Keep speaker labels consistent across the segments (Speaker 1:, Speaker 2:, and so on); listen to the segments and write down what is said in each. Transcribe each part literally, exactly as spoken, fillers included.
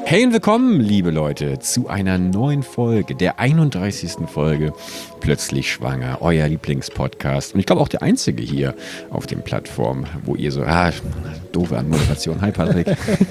Speaker 1: Hey und willkommen, liebe Leute, zu einer neuen Folge, der einunddreißigsten Folge Plötzlich Schwanger, euer Lieblingspodcast. Und ich glaube auch der einzige hier auf den Plattformen, wo ihr so, ah, doofe Anmoderation. Hi Patrick.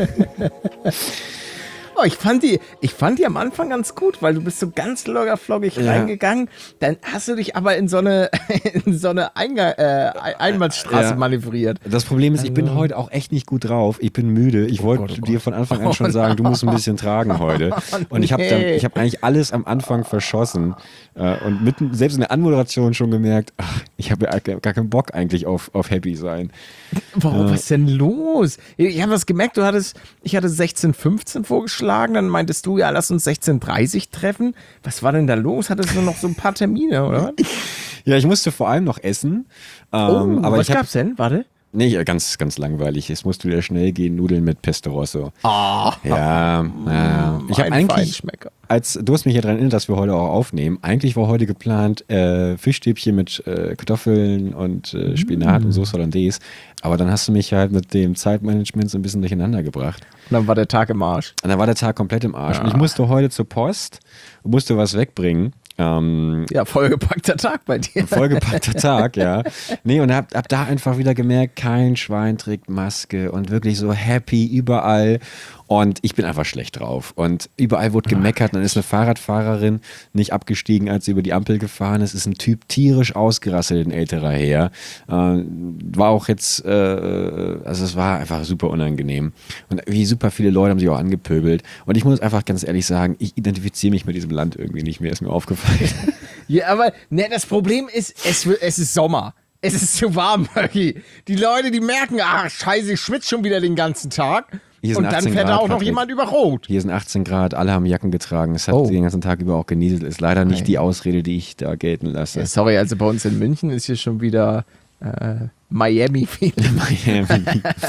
Speaker 2: Oh, ich fand die, ich fand die am Anfang ganz gut, weil du bist so ganz lockerflockig ja. reingegangen. Dann hast du dich aber in so eine, in so eine Einga- äh, Einbahnstraße ja. manövriert.
Speaker 1: Das Problem ist, ich bin heute auch echt nicht gut drauf. Ich bin müde. Ich oh wollte Gott, oh dir von Anfang an schon sagen, du musst ein bisschen tragen heute. Und ich habe nee. hab eigentlich alles am Anfang verschossen. Und mitten, selbst in der Anmoderation schon gemerkt, ach, ich habe ja gar keinen Bock eigentlich auf, auf Happy sein.
Speaker 2: Warum, äh, was ist denn los? Ich habe was gemerkt, du hattest, ich hatte sechzehn fünfzehn vorgeschlagen, dann meintest du, ja, lass uns sechzehn dreißig treffen. Was war denn da los? Hattest du noch so ein paar Termine, oder?
Speaker 1: Ja, ich musste vor allem noch essen.
Speaker 2: Ähm, oh, aber was ich hab, gab's denn? Warte.
Speaker 1: Nee, ganz, ganz langweilig. Es musste wieder schnell gehen, Nudeln mit Pesto Rosso.
Speaker 2: Ah,
Speaker 1: oh, ja, ja. Ich habe eigentlich, als du hast mich ja daran erinnert, dass wir heute auch aufnehmen. Eigentlich war heute geplant äh, Fischstäbchen mit äh, Kartoffeln und äh, Spinat mm. und Sauce Hollandaise. Aber dann hast du mich halt mit dem Zeitmanagement so ein bisschen durcheinander gebracht.
Speaker 2: Und dann war der Tag im Arsch.
Speaker 1: Und dann war der Tag komplett im Arsch. Ja. Und ich musste heute zur Post und musste was wegbringen. Ähm,
Speaker 2: ja, vollgepackter Tag bei dir.
Speaker 1: Vollgepackter Tag, ja. Nee, und hab, hab da einfach wieder gemerkt, kein Schwein trägt Maske und wirklich so happy überall. Und ich bin einfach schlecht drauf. Und überall wurde gemeckert. Dann ist eine Fahrradfahrerin nicht abgestiegen, als sie über die Ampel gefahren ist. Ist ein Typ tierisch ausgerasselt, ein älterer Herr. Äh, war auch jetzt, äh, also es war einfach super unangenehm. Und wie super viele Leute haben sich auch angepöbelt. Und ich muss einfach ganz ehrlich sagen, ich identifiziere mich mit diesem Land irgendwie nicht mehr, ist mir aufgefallen.
Speaker 2: Ja, aber ne, das Problem ist, es, es ist Sommer. Es ist zu warm, Mögi. Die Leute, die merken, ach scheiße, ich schwitze schon wieder den ganzen Tag. Und dann fährt
Speaker 1: Grad,
Speaker 2: da auch noch
Speaker 1: Patrick.
Speaker 2: jemand über Rot.
Speaker 1: Hier sind achtzehn Grad, alle haben Jacken getragen. Es hat oh. den ganzen Tag über auch genieselt. Ist leider nicht Nein. die Ausrede, die ich da gelten lasse.
Speaker 2: Ja, sorry, also bei uns in München ist hier schon wieder äh, Miami.
Speaker 1: Miami.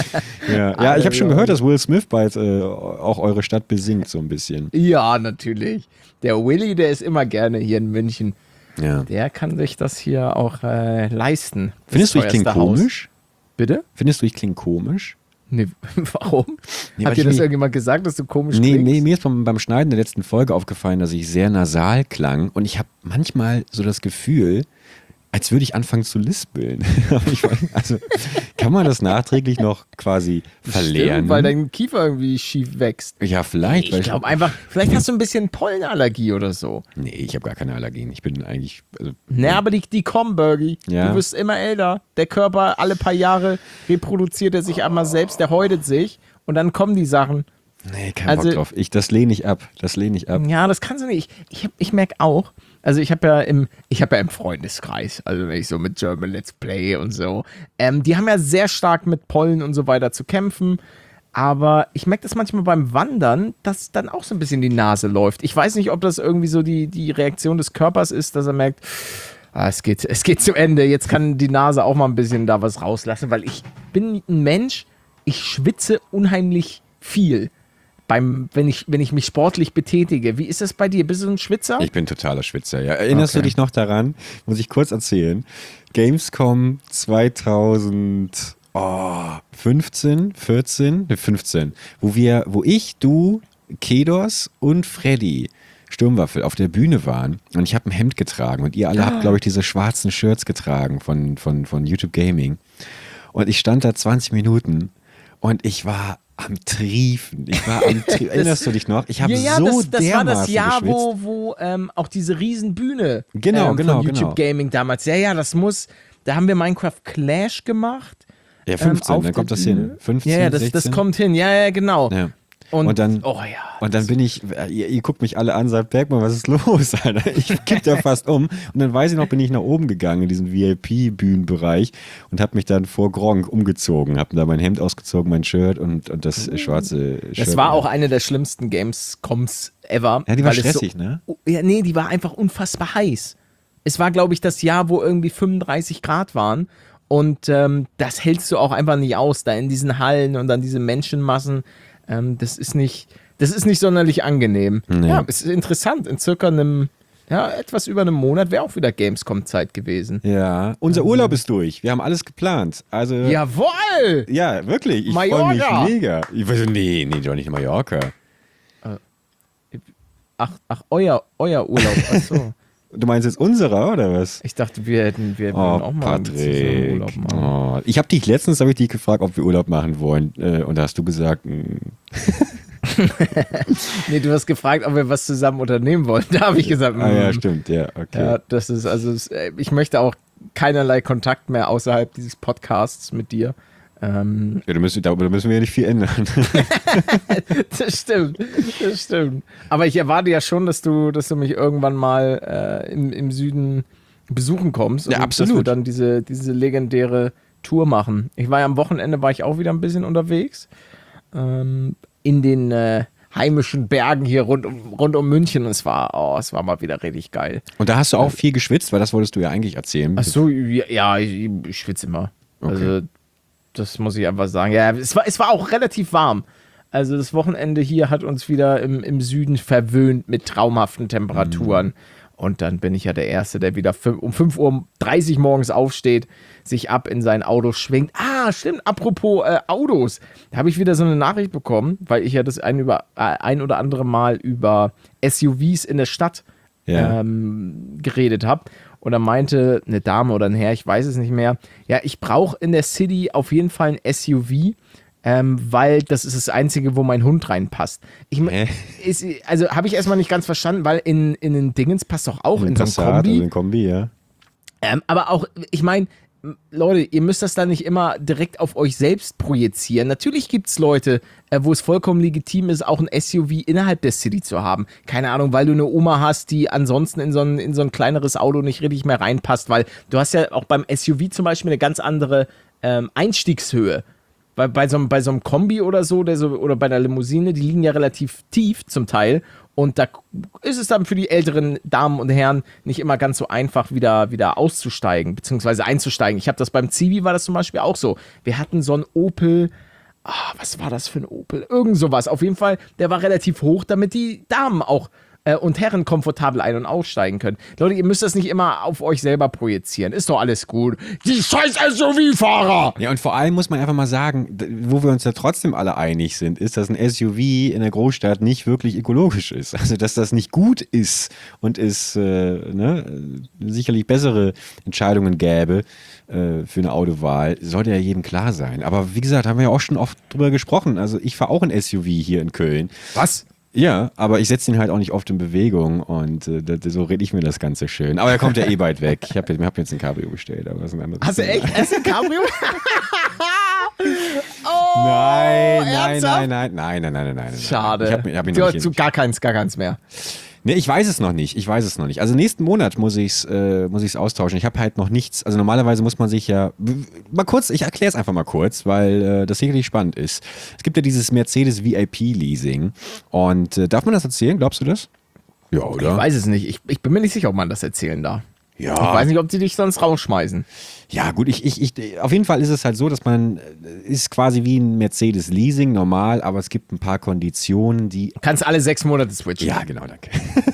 Speaker 1: ja. ja, ich habe schon gehört, dass Will Smith bald äh, auch eure Stadt besingt, so ein bisschen.
Speaker 2: Ja, natürlich. Der Willy, der ist immer gerne hier in München.
Speaker 1: Ja.
Speaker 2: Der kann sich das hier auch äh, leisten.
Speaker 1: Findest du, ich klinge komisch?
Speaker 2: Bitte?
Speaker 1: Findest du, ich klinge komisch?
Speaker 2: Nee, warum? Nee, Hat dir das irgendjemand gesagt, dass du komisch
Speaker 1: nee,
Speaker 2: klingst?
Speaker 1: Nee, mir ist beim, beim Schneiden der letzten Folge aufgefallen, dass ich sehr nasal klang. Und ich habe manchmal so das Gefühl, als würde ich anfangen zu lispeln. Also kann man das nachträglich noch quasi verlernen?
Speaker 2: Stimmt, weil dein Kiefer irgendwie schief wächst.
Speaker 1: Ja, vielleicht.
Speaker 2: Ich glaube einfach, vielleicht hast du ein bisschen Pollenallergie oder so.
Speaker 1: Nee, ich habe gar keine Allergien. Ich bin eigentlich... Also,
Speaker 2: nee, aber die, die kommen, Bergi. Ja. Du wirst immer älter. Der Körper, alle paar Jahre reproduziert er sich einmal selbst, der häutet sich und dann kommen die Sachen.
Speaker 1: Nee, kein also, Bock drauf. Ich, das lehne ich ab. Das lehne ich ab.
Speaker 2: Ja, das kannst du nicht. Ich, ich, ich merke auch, also ich habe ja im, ich habe ja im Freundeskreis, also wenn ich so mit German Let's Play und so, ähm, die haben ja sehr stark mit Pollen und so weiter zu kämpfen, aber ich merke das manchmal beim Wandern, dass dann auch so ein bisschen die Nase läuft. Ich weiß nicht, ob das irgendwie so die, die Reaktion des Körpers ist, dass er merkt, ah, es geht, es geht zu Ende, jetzt kann die Nase auch mal ein bisschen da was rauslassen, weil ich bin ein Mensch, ich schwitze unheimlich viel. Beim, wenn ich, wenn ich mich sportlich betätige. Wie ist das bei dir? Bist du ein Schwitzer?
Speaker 1: Ich bin totaler Schwitzer, ja. Erinnerst okay. du dich noch daran? Muss ich kurz erzählen. Gamescom zweitausendfünfzehn, vierzehn, ne, fünfzehn, wo wir, wo ich, du, Kedos und Freddy Sturmwaffel auf der Bühne waren und ich habe ein Hemd getragen und ihr alle habt, glaube ich, diese schwarzen Shirts getragen von, von, von YouTube Gaming. Und ich stand da zwanzig Minuten und ich war am Triefen. Ich war am Triefen. Erinnerst du dich noch? Ich habe ja, ja, so das, das dermaßen war das
Speaker 2: Jahr,
Speaker 1: geschwitzt.
Speaker 2: wo, wo ähm, auch diese Riesenbühne
Speaker 1: genau,
Speaker 2: ähm,
Speaker 1: genau,
Speaker 2: von YouTube
Speaker 1: genau.
Speaker 2: Gaming damals. Ja, ja, das muss, da haben wir Minecraft Clash gemacht.
Speaker 1: Ja, fünfzehn, ähm, dann kommt das hin. fünfzehn,
Speaker 2: ja, ja, das, das kommt hin. Ja, ja, genau.
Speaker 1: Ja. Und, und, dann,
Speaker 2: oh ja,
Speaker 1: und dann bin ich, ihr, ihr guckt mich alle an, sagt, Bergmann, was ist los, Alter? Ich kipp da fast um. Und dann weiß ich noch, bin ich nach oben gegangen in diesen V I P-Bühnenbereich und habe mich dann vor Gronk umgezogen, habe da mein Hemd ausgezogen, mein Shirt und, und das schwarze Shirt.
Speaker 2: Das war auch eine der schlimmsten Gamescoms ever.
Speaker 1: Ja, die war stressig, so, ne?
Speaker 2: Ja, nee, die war einfach unfassbar heiß. Es war, glaube ich, das Jahr, wo irgendwie fünfunddreißig Grad waren. Und ähm, das hältst du auch einfach nicht aus, da in diesen Hallen und dann diese Menschenmassen. Ähm, das ist nicht, das ist nicht sonderlich angenehm. Nee. Ja, es ist interessant. In circa einem, ja, etwas über einem Monat wäre auch wieder Gamescom-Zeit gewesen.
Speaker 1: Ja, unser Urlaub ist durch. Wir haben alles geplant. Also,
Speaker 2: jawohl!
Speaker 1: Ja, wirklich. Ich freue mich mega. Ich weiß, nee, nee, doch nicht Mallorca.
Speaker 2: Oh, ach, ach, euer, euer Urlaub. Ach so.
Speaker 1: Du meinst jetzt unserer, oder was?
Speaker 2: Ich dachte, wir hätten, wir
Speaker 1: Oh,
Speaker 2: würden auch mal
Speaker 1: Patrick.
Speaker 2: Urlaub machen.
Speaker 1: Oh. Ich habe dich letztens habe ich dich gefragt, ob wir Urlaub machen wollen. Äh, und da hast du gesagt, mh.
Speaker 2: Nee, du hast gefragt, ob wir was zusammen unternehmen wollen. Da habe ich gesagt,
Speaker 1: ah ja,
Speaker 2: mm.
Speaker 1: stimmt, ja, okay.
Speaker 2: Ja, das ist, also, ich möchte auch keinerlei Kontakt mehr außerhalb dieses Podcasts mit dir. Ähm,
Speaker 1: Ja, da müssen, da müssen wir ja nicht viel ändern.
Speaker 2: das stimmt, das stimmt. Aber ich erwarte ja schon, dass du, dass du mich irgendwann mal äh, im, im Süden besuchen kommst.
Speaker 1: Ja,
Speaker 2: und
Speaker 1: absolut.
Speaker 2: Dass wir dann diese, diese legendäre Tour machen. Ich war ja am Wochenende, war ich auch wieder ein bisschen unterwegs. Ähm, in den äh, heimischen Bergen hier rund um, rund um München. Und es war, oh, es war mal wieder richtig geil.
Speaker 1: Und da hast du auch viel geschwitzt, weil das wolltest du ja eigentlich erzählen.
Speaker 2: Ach so, ja, ja ich, ich schwitze immer.
Speaker 1: Okay.
Speaker 2: Also, das muss ich einfach sagen. Ja, es war, es war auch relativ warm. Also das Wochenende hier hat uns wieder im, im Süden verwöhnt mit traumhaften Temperaturen. Mhm. Und dann bin ich ja der Erste, der wieder um fünf Uhr dreißig morgens aufsteht, sich ab in sein Auto schwingt. Ah, stimmt, apropos äh, Autos. Da habe ich wieder so eine Nachricht bekommen, weil ich ja das ein, über, äh, ein oder andere Mal über S U Vs in der Stadt ja. ähm, geredet habe. Und da meinte eine Dame oder ein Herr, ich weiß es nicht mehr, ja, ich brauche in der City auf jeden Fall ein S U V, ähm, weil das ist das Einzige, wo mein Hund reinpasst. Ich, ist, also habe ich erstmal nicht ganz verstanden, weil in, in den Dingens passt doch auch in, in so ein Kombi.
Speaker 1: Also in Kombi, ja.
Speaker 2: Ähm, aber auch, ich meine, Leute, ihr müsst das dann nicht immer direkt auf euch selbst projizieren. Natürlich gibt es Leute, äh, wo es vollkommen legitim ist, auch ein S U V innerhalb der City zu haben. Keine Ahnung, weil du eine Oma hast, die ansonsten in so ein, in so ein kleineres Auto nicht richtig mehr reinpasst, weil du hast ja auch beim S U V zum Beispiel eine ganz andere ähm, Einstiegshöhe. Weil bei so, einem, bei so einem Kombi oder so, der so oder bei einer Limousine, die liegen ja relativ tief zum Teil. Und da ist es dann für die älteren Damen und Herren nicht immer ganz so einfach, wieder, wieder auszusteigen, beziehungsweise einzusteigen. Ich habe das beim Zivi, war das zum Beispiel auch so. Wir hatten so einen Opel, ah, was war das für ein Opel? Irgend sowas. Auf jeden Fall, der war relativ hoch, damit die Damen auch äh, und Herren komfortabel ein- und aussteigen können. Leute, ihr müsst das nicht immer auf euch selber projizieren. Ist doch alles gut. Die scheiß S U V-Fahrer!
Speaker 1: Ja, und vor allem muss man einfach mal sagen, wo wir uns ja trotzdem alle einig sind, ist, dass ein S U V in der Großstadt nicht wirklich ökologisch ist. Also, dass das nicht gut ist und es äh, ne, sicherlich bessere Entscheidungen gäbe äh, für eine Autowahl, sollte ja jedem klar sein. Aber wie gesagt, haben wir ja auch schon oft drüber gesprochen. Also, ich fahre auch ein S U V hier in Köln.
Speaker 2: Was?
Speaker 1: Ja, aber ich setze ihn halt auch nicht oft in Bewegung und äh, das, so rede ich mir das Ganze schön. Aber er kommt ja eh bald weg. Ich habe hab jetzt ein Cabrio bestellt, aber das ist ein anderes
Speaker 2: Hast du echt? Hast du ein Cabrio?
Speaker 1: oh, nein, nein, nein, nein, nein, nein, nein, nein.
Speaker 2: Schade.
Speaker 1: Ich hab, ich hab ihn
Speaker 2: du,
Speaker 1: noch nicht
Speaker 2: du, gar keins, gar keins mehr.
Speaker 1: Nee, ich weiß es noch nicht. Ich weiß es noch nicht. Also nächsten Monat muss ich es äh, muss ich's austauschen. Ich habe halt noch nichts. Also normalerweise muss man sich ja mal kurz, ich erkläre es einfach mal kurz, weil äh, das sicherlich spannend ist. Es gibt ja dieses Mercedes V I P Leasing. Und äh, darf man das erzählen? Glaubst du das? Ja, oder?
Speaker 2: Ich weiß es nicht. Ich, ich bin mir nicht sicher, ob man das erzählen darf.
Speaker 1: Ja.
Speaker 2: Ich weiß nicht, ob die dich sonst rausschmeißen.
Speaker 1: Ja, gut, ich, ich, ich, auf jeden Fall ist es halt so, dass man, ist quasi wie ein Mercedes-Leasing, normal, aber es gibt ein paar Konditionen, die...
Speaker 2: Kannst alle sechs Monate switchen.
Speaker 1: Ja, genau, danke.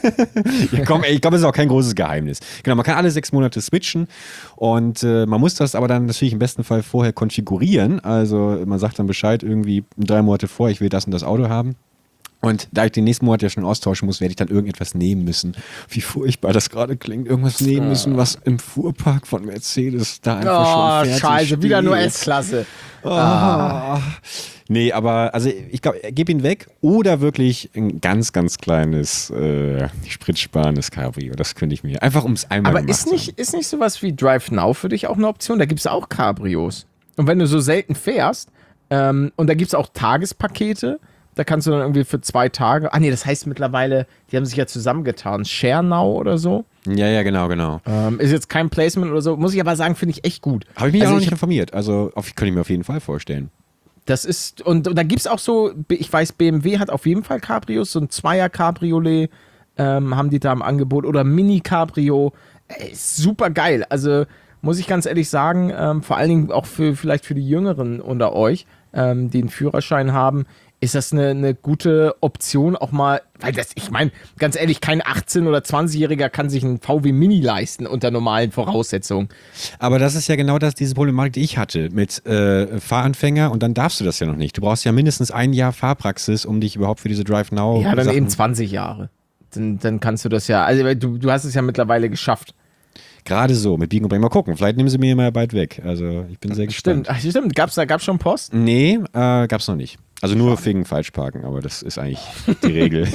Speaker 1: ja, komm, ey, ich glaube, das ist auch kein großes Geheimnis. Genau, man kann alle sechs Monate switchen und äh, man muss das aber dann natürlich im besten Fall vorher konfigurieren. Also man sagt dann Bescheid irgendwie drei Monate vor, ich will das und das Auto haben. Und da ich den nächsten Monat ja schon austauschen muss, werde ich dann irgendetwas nehmen müssen. Wie furchtbar das gerade klingt. Irgendwas nehmen müssen, was im Fuhrpark von Mercedes da einfach
Speaker 2: oh,
Speaker 1: schon fertig
Speaker 2: scheiße,
Speaker 1: steht.
Speaker 2: wieder nur S-Klasse.
Speaker 1: Oh. Ah. Nee, aber also ich glaube, gib ihn weg oder wirklich ein ganz, ganz kleines, äh, spritsparendes Cabrio. Das könnte ich mir einfach ums einmal
Speaker 2: Aber ist nicht, ist nicht sowas wie Drive Now für dich auch eine Option? Da gibt es auch Cabrios. Und wenn du so selten fährst, ähm, und da gibt es auch Tagespakete, da kannst du dann irgendwie für zwei Tage. Ah, nee, das heißt mittlerweile, die haben sich ja zusammengetan. Share Now oder so.
Speaker 1: Ja, ja, genau, genau.
Speaker 2: Ähm, ist jetzt kein Placement oder so. Muss ich aber sagen, finde ich echt gut.
Speaker 1: Habe ich mich
Speaker 2: also
Speaker 1: auch noch
Speaker 2: ich,
Speaker 1: nicht informiert. Also, auf, könnte ich mir auf jeden Fall vorstellen.
Speaker 2: Das ist, und, und da gibt es auch so, ich weiß, B M W hat auf jeden Fall Cabrios, so ein Zweier-Cabriolet ähm, haben die da im Angebot. Oder Mini-Cabrio. Ey, super geil. Also, muss ich ganz ehrlich sagen, ähm, vor allen Dingen auch für vielleicht für die Jüngeren unter euch, ähm, die einen Führerschein haben, ist das eine, eine gute Option auch mal, weil das, ich meine, ganz ehrlich, kein achtzehn- oder zwanzigjähriger kann sich einen V W Mini leisten unter normalen Voraussetzungen.
Speaker 1: Aber das ist ja genau das, diese Problematik, die ich hatte mit äh, Fahranfänger und dann darfst du das ja noch nicht. Du brauchst ja mindestens ein Jahr Fahrpraxis, um dich überhaupt für diese Drive Now...
Speaker 2: Ja, dann
Speaker 1: Sachen
Speaker 2: eben zwanzig Jahre. dann, dann kannst du das ja, also du, du hast es ja mittlerweile geschafft.
Speaker 1: Gerade so, mit Biegen und Brechen. Mal gucken, vielleicht nehmen sie mir mal bald weg. Also ich bin sehr gespannt.
Speaker 2: Stimmt, ach, stimmt. Gab's da gab's schon Post?
Speaker 1: Nee, äh, gab's noch nicht. Also nur wegen Falschparken, aber das ist eigentlich die Regel.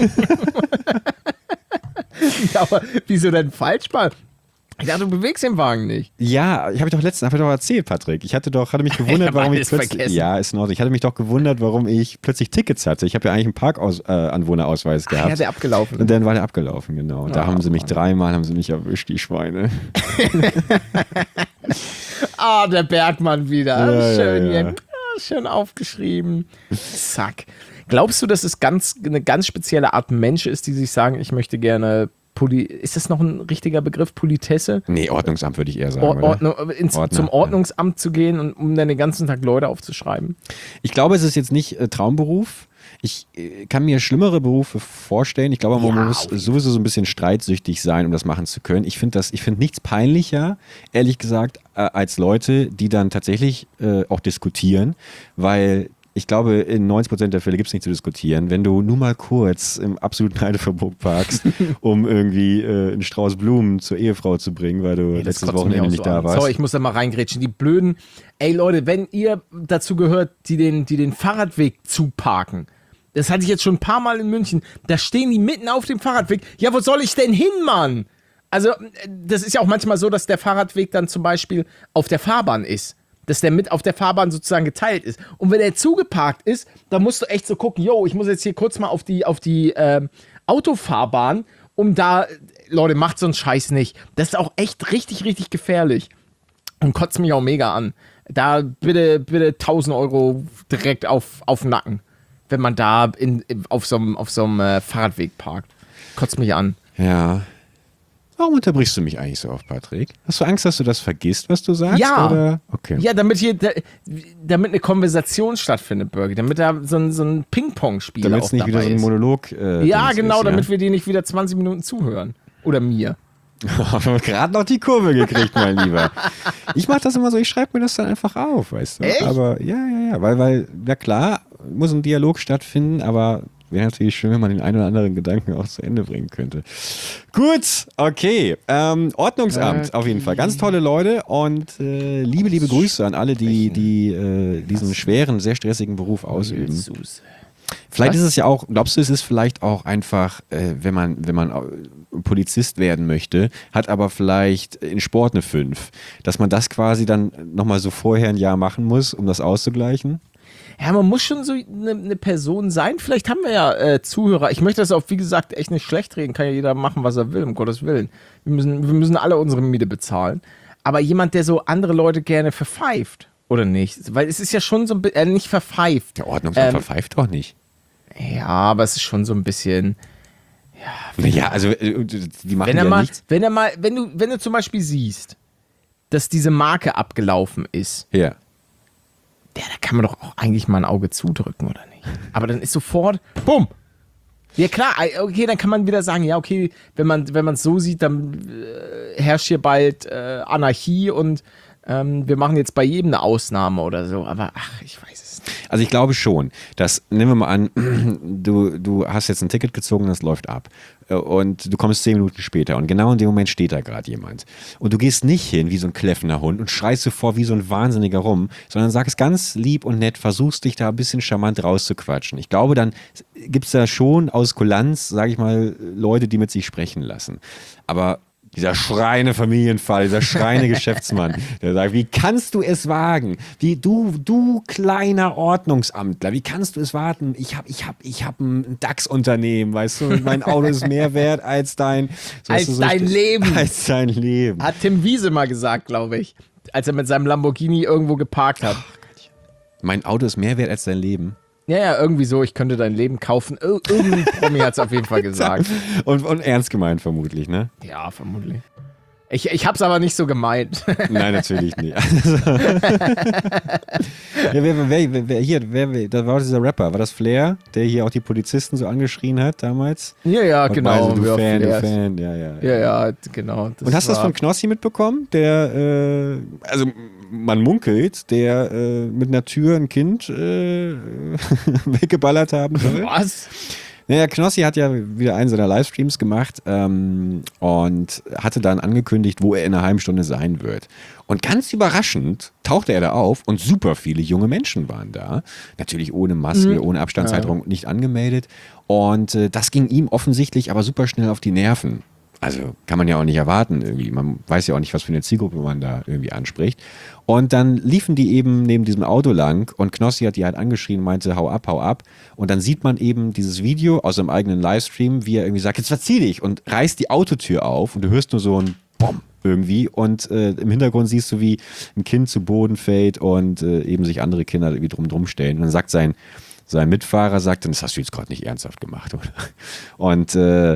Speaker 2: Ja, aber wieso denn Falschparken? Ich dachte, du bewegst den Wagen nicht.
Speaker 1: Ja, ich habe doch letztens hab ich doch erzählt, Patrick. Ich hatte doch, hatte mich gewundert, warum ich plötzlich.
Speaker 2: Vergessen.
Speaker 1: Ja, ist in Ordnung. Ich hatte mich doch gewundert, warum ich plötzlich Tickets hatte. Ich habe ja eigentlich einen Parkanwohnerausweis
Speaker 2: Ach,
Speaker 1: gehabt.
Speaker 2: ja, der abgelaufen.
Speaker 1: Und dann war der abgelaufen, genau. Und da
Speaker 2: Oh,
Speaker 1: haben sie mich
Speaker 2: Mann.
Speaker 1: dreimal haben sie mich erwischt, die Schweine.
Speaker 2: Ah, der Bergmann wieder.
Speaker 1: Ja,
Speaker 2: schön,
Speaker 1: ja, ja.
Speaker 2: hier. Ah, schön aufgeschrieben. Zack. Glaubst du, dass es ganz, eine ganz spezielle Art Mensch ist, die sich sagen, ich möchte gerne Poli ist das noch ein richtiger Begriff, Politesse?
Speaker 1: Nee, Ordnungsamt würde ich eher sagen.
Speaker 2: Or
Speaker 1: oder?
Speaker 2: Ordnung, ins,
Speaker 1: Ordner,
Speaker 2: zum
Speaker 1: ja.
Speaker 2: Ordnungsamt zu gehen und um dann den ganzen Tag Leute aufzuschreiben?
Speaker 1: Ich glaube, es ist jetzt nicht äh, Traumberuf. Ich äh, kann mir schlimmere Berufe vorstellen. Ich glaube, man
Speaker 2: Ja,
Speaker 1: muss
Speaker 2: auf jeden
Speaker 1: sowieso so ein bisschen streitsüchtig sein, um das machen zu können. Ich finde das, ich finde nichts peinlicher, ehrlich gesagt, äh, als Leute, die dann tatsächlich äh, auch diskutieren, weil ich glaube, in neunzig Prozent der Fälle gibt es nichts zu diskutieren. Wenn du nur mal kurz im absoluten Halteverbot parkst, um irgendwie äh, einen Strauß Blumen zur Ehefrau zu bringen, weil du
Speaker 2: Nee, das
Speaker 1: letztes
Speaker 2: kotzt mich
Speaker 1: Wochenende
Speaker 2: auch
Speaker 1: nicht
Speaker 2: so
Speaker 1: da
Speaker 2: an.
Speaker 1: warst.
Speaker 2: Sorry, ich muss da mal reingrätschen. Die blöden, ey Leute, wenn ihr dazu gehört, die den, die den Fahrradweg zuparken, das hatte ich jetzt schon ein paar Mal in München, da stehen die mitten auf dem Fahrradweg. Ja, wo soll ich denn hin, Mann? Also, das ist ja auch manchmal so, dass der Fahrradweg dann zum Beispiel auf der Fahrbahn ist. Dass der mit auf der Fahrbahn sozusagen geteilt ist. Und wenn der zugeparkt ist, dann musst du echt so gucken, yo, ich muss jetzt hier kurz mal auf die, auf die ähm, Autofahrbahn, um da, Leute, macht so einen Scheiß nicht. Das ist auch echt richtig, richtig gefährlich. Und kotzt mich auch mega an. Da bitte, bitte tausend Euro direkt auf, auf den Nacken, wenn man da in, auf so einem auf so einem, äh, Fahrradweg parkt. Kotzt mich an.
Speaker 1: Ja. Warum unterbrichst du mich eigentlich so oft, Patrick? Hast du Angst, dass du das vergisst, was du sagst?
Speaker 2: Ja.
Speaker 1: Oder? Okay.
Speaker 2: Ja, damit hier, da, damit eine Konversation stattfindet, Birgit. Damit da so ein, so ein Ping-Pong-Spiel
Speaker 1: Damit
Speaker 2: auch
Speaker 1: es nicht
Speaker 2: dabei
Speaker 1: wieder so ein
Speaker 2: ist.
Speaker 1: Monolog äh,
Speaker 2: Ja,
Speaker 1: Dings
Speaker 2: genau,
Speaker 1: ist,
Speaker 2: damit wir dir nicht wieder zwanzig Minuten zuhören. Oder mir.
Speaker 1: Haben wir gerade noch die Kurve gekriegt, mein Lieber. Ich mache das immer so, ich schreibe mir das dann einfach auf, weißt du.
Speaker 2: Echt?
Speaker 1: Aber ja, ja, ja, weil, weil, ja klar, muss ein Dialog stattfinden, aber wäre natürlich schön, wenn man den einen oder anderen Gedanken auch zu Ende bringen könnte. Gut, okay. Ähm, Ordnungsamt,
Speaker 2: Okay.
Speaker 1: auf jeden Fall. Ganz tolle Leute und äh, liebe, liebe Grüße an alle, die, die äh, diesen schweren, sehr stressigen Beruf ausüben.
Speaker 2: Jesus.
Speaker 1: Vielleicht
Speaker 2: Was?
Speaker 1: ist es ja auch, glaubst du, es ist vielleicht auch einfach, äh, wenn man, wenn man äh, Polizist werden möchte, hat aber vielleicht in Sport eine fünf, dass man das quasi dann nochmal so vorher ein Jahr machen muss, um das auszugleichen?
Speaker 2: Ja, man muss schon so eine, eine Person sein. Vielleicht haben wir ja äh, Zuhörer. Ich möchte das auch, wie gesagt, echt nicht schlecht reden. Kann ja jeder machen, was er will, um Gottes Willen. Wir müssen, wir müssen alle unsere Miete bezahlen. Aber jemand, der so andere Leute gerne verpfeift, oder nicht? Weil es ist ja schon so ein bisschen, äh, nicht verpfeift.
Speaker 1: Der Ordnungsamt
Speaker 2: Ähm,
Speaker 1: verpfeift doch nicht.
Speaker 2: Ja, aber es ist schon so ein bisschen.
Speaker 1: Naja, also äh, die machen
Speaker 2: Wenn er
Speaker 1: ja
Speaker 2: mal,
Speaker 1: nichts.
Speaker 2: wenn er mal, wenn du, wenn du zum Beispiel siehst, dass diese Marke abgelaufen ist,
Speaker 1: Ja.
Speaker 2: ja, da kann man doch auch eigentlich mal ein Auge zudrücken, oder nicht? Aber dann ist sofort, bumm! Ja klar, okay, dann kann man wieder sagen, ja okay, wenn man wenn man es so sieht, dann äh, herrscht hier bald äh, Anarchie und ähm, wir machen jetzt bei jedem eine Ausnahme oder so. Aber ach, ich weiß es nicht.
Speaker 1: Also ich glaube schon, dass, nehmen wir mal an, du, du hast jetzt ein Ticket gezogen, das läuft ab. Und du kommst zehn Minuten später und genau in dem Moment steht da gerade jemand. Und du gehst nicht hin wie so ein kläffender Hund und schreist sofort wie so ein Wahnsinniger rum, sondern sagst ganz lieb und nett, versuchst dich da ein bisschen charmant rauszuquatschen. Ich glaube, dann gibt es da schon aus Kulanz, sage ich mal, Leute, die mit sich sprechen lassen. Aber dieser schreiende Familienfall, dieser schreiende Geschäftsmann, der sagt, wie kannst du es wagen? Wie du, du kleiner Ordnungsamtler, wie kannst du es warten? Ich habe ich hab, ich hab ein DAX-Unternehmen, weißt du, und mein Auto ist mehr wert als dein, so
Speaker 2: Als
Speaker 1: hast du so
Speaker 2: dein
Speaker 1: st-
Speaker 2: Leben.
Speaker 1: Als dein Leben.
Speaker 2: Hat Tim Wiese mal gesagt, glaube ich, als er mit seinem Lamborghini irgendwo geparkt hat.
Speaker 1: Mein Auto ist mehr wert als dein Leben.
Speaker 2: Ja, ja, irgendwie so, ich könnte dein Leben kaufen. Ir irgendein Promi hat es auf jeden Fall gesagt.
Speaker 1: Und, und ernst gemeint vermutlich, ne?
Speaker 2: Ja, vermutlich. Ich, ich hab's aber nicht so gemeint.
Speaker 1: Nein, natürlich nicht. Also, ja, wer, wer, wer, wer, hier, wer, wer, da war dieser Rapper, war das Flair, der hier auch die Polizisten so angeschrien hat damals?
Speaker 2: Ja, ja,
Speaker 1: Und
Speaker 2: genau.
Speaker 1: meinte, du
Speaker 2: ja,
Speaker 1: Fan, du
Speaker 2: Flair.
Speaker 1: Fan, ja, ja.
Speaker 2: Ja, ja, genau.
Speaker 1: Und hast du das von Knossi mitbekommen? Der, äh, also man munkelt, der äh, mit einer Tür ein Kind äh, weggeballert haben soll.
Speaker 2: Was?
Speaker 1: Naja, Knossi hat ja wieder einen seiner Livestreams gemacht ähm, und hatte dann angekündigt, wo er in einer halben Stunde sein wird. Und ganz überraschend tauchte er da auf und super viele junge Menschen waren da. Natürlich ohne Maske, mhm. ohne Abstandshalterung, nicht angemeldet. Und äh, das ging ihm offensichtlich aber super schnell auf die Nerven. Also kann man ja auch nicht erwarten irgendwie. Man weiß ja auch nicht, was für eine Zielgruppe man da irgendwie anspricht. Und dann liefen die eben neben diesem Auto lang und Knossi hat die halt angeschrien und meinte, hau ab, hau ab. Und dann sieht man eben dieses Video aus seinem eigenen Livestream, wie er irgendwie sagt, jetzt verzieh dich und reißt die Autotür auf und du hörst nur so ein Bom irgendwie und äh, im Hintergrund siehst du, wie ein Kind zu Boden fällt und äh, eben sich andere Kinder irgendwie drum drum stellen. Und dann sagt sein, sein Mitfahrer, sagt dann, das hast du jetzt gerade nicht ernsthaft gemacht, oder? Und äh,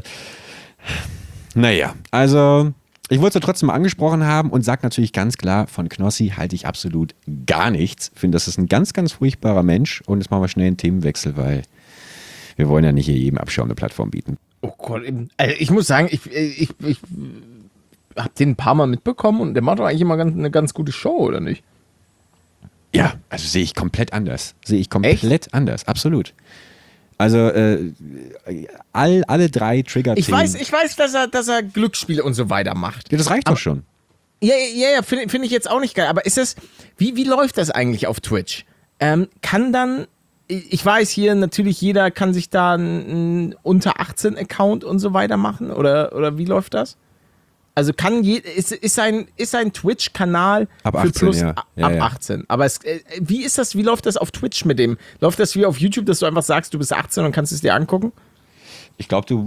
Speaker 1: naja, also ich wollte es trotzdem mal angesprochen haben und sage natürlich ganz klar, von Knossi halte ich absolut gar nichts. Ich finde, das ist ein ganz, ganz furchtbarer Mensch und jetzt machen wir schnell einen Themenwechsel, weil wir wollen ja nicht hier jedem Abschau eine Plattform bieten.
Speaker 2: Oh Gott, also ich muss sagen, ich, ich, ich habe den ein paar Mal mitbekommen und der macht doch eigentlich immer ganz, eine ganz gute Show, oder nicht?
Speaker 1: Ja, also sehe ich komplett anders. Sehe ich komplett Echt? anders, absolut. Also äh, all, alle drei Trigger-Themen.
Speaker 2: Ich weiß, ich weiß, dass er, dass er Glücksspiele und so weiter macht.
Speaker 1: Ja, das reicht
Speaker 2: aber,
Speaker 1: doch schon.
Speaker 2: Ja, ja, ja, finde find ich jetzt auch nicht geil. Aber ist das, wie, wie läuft das eigentlich auf Twitch? Ähm, kann dann, ich weiß hier natürlich, jeder kann sich da einen unter achtzehn Account und so weiter machen oder, oder wie läuft das? Also kann je, ist, ist ein, ist ein Twitch-Kanal
Speaker 1: ab
Speaker 2: für
Speaker 1: achtzehn,
Speaker 2: plus
Speaker 1: ja. Ja,
Speaker 2: ab
Speaker 1: ja.
Speaker 2: achtzehn. Aber es, äh, wie ist das, wie läuft das auf Twitch mit dem? Läuft das wie auf YouTube, dass du einfach sagst, du bist achtzehn und kannst es dir angucken?
Speaker 1: Ich glaube, du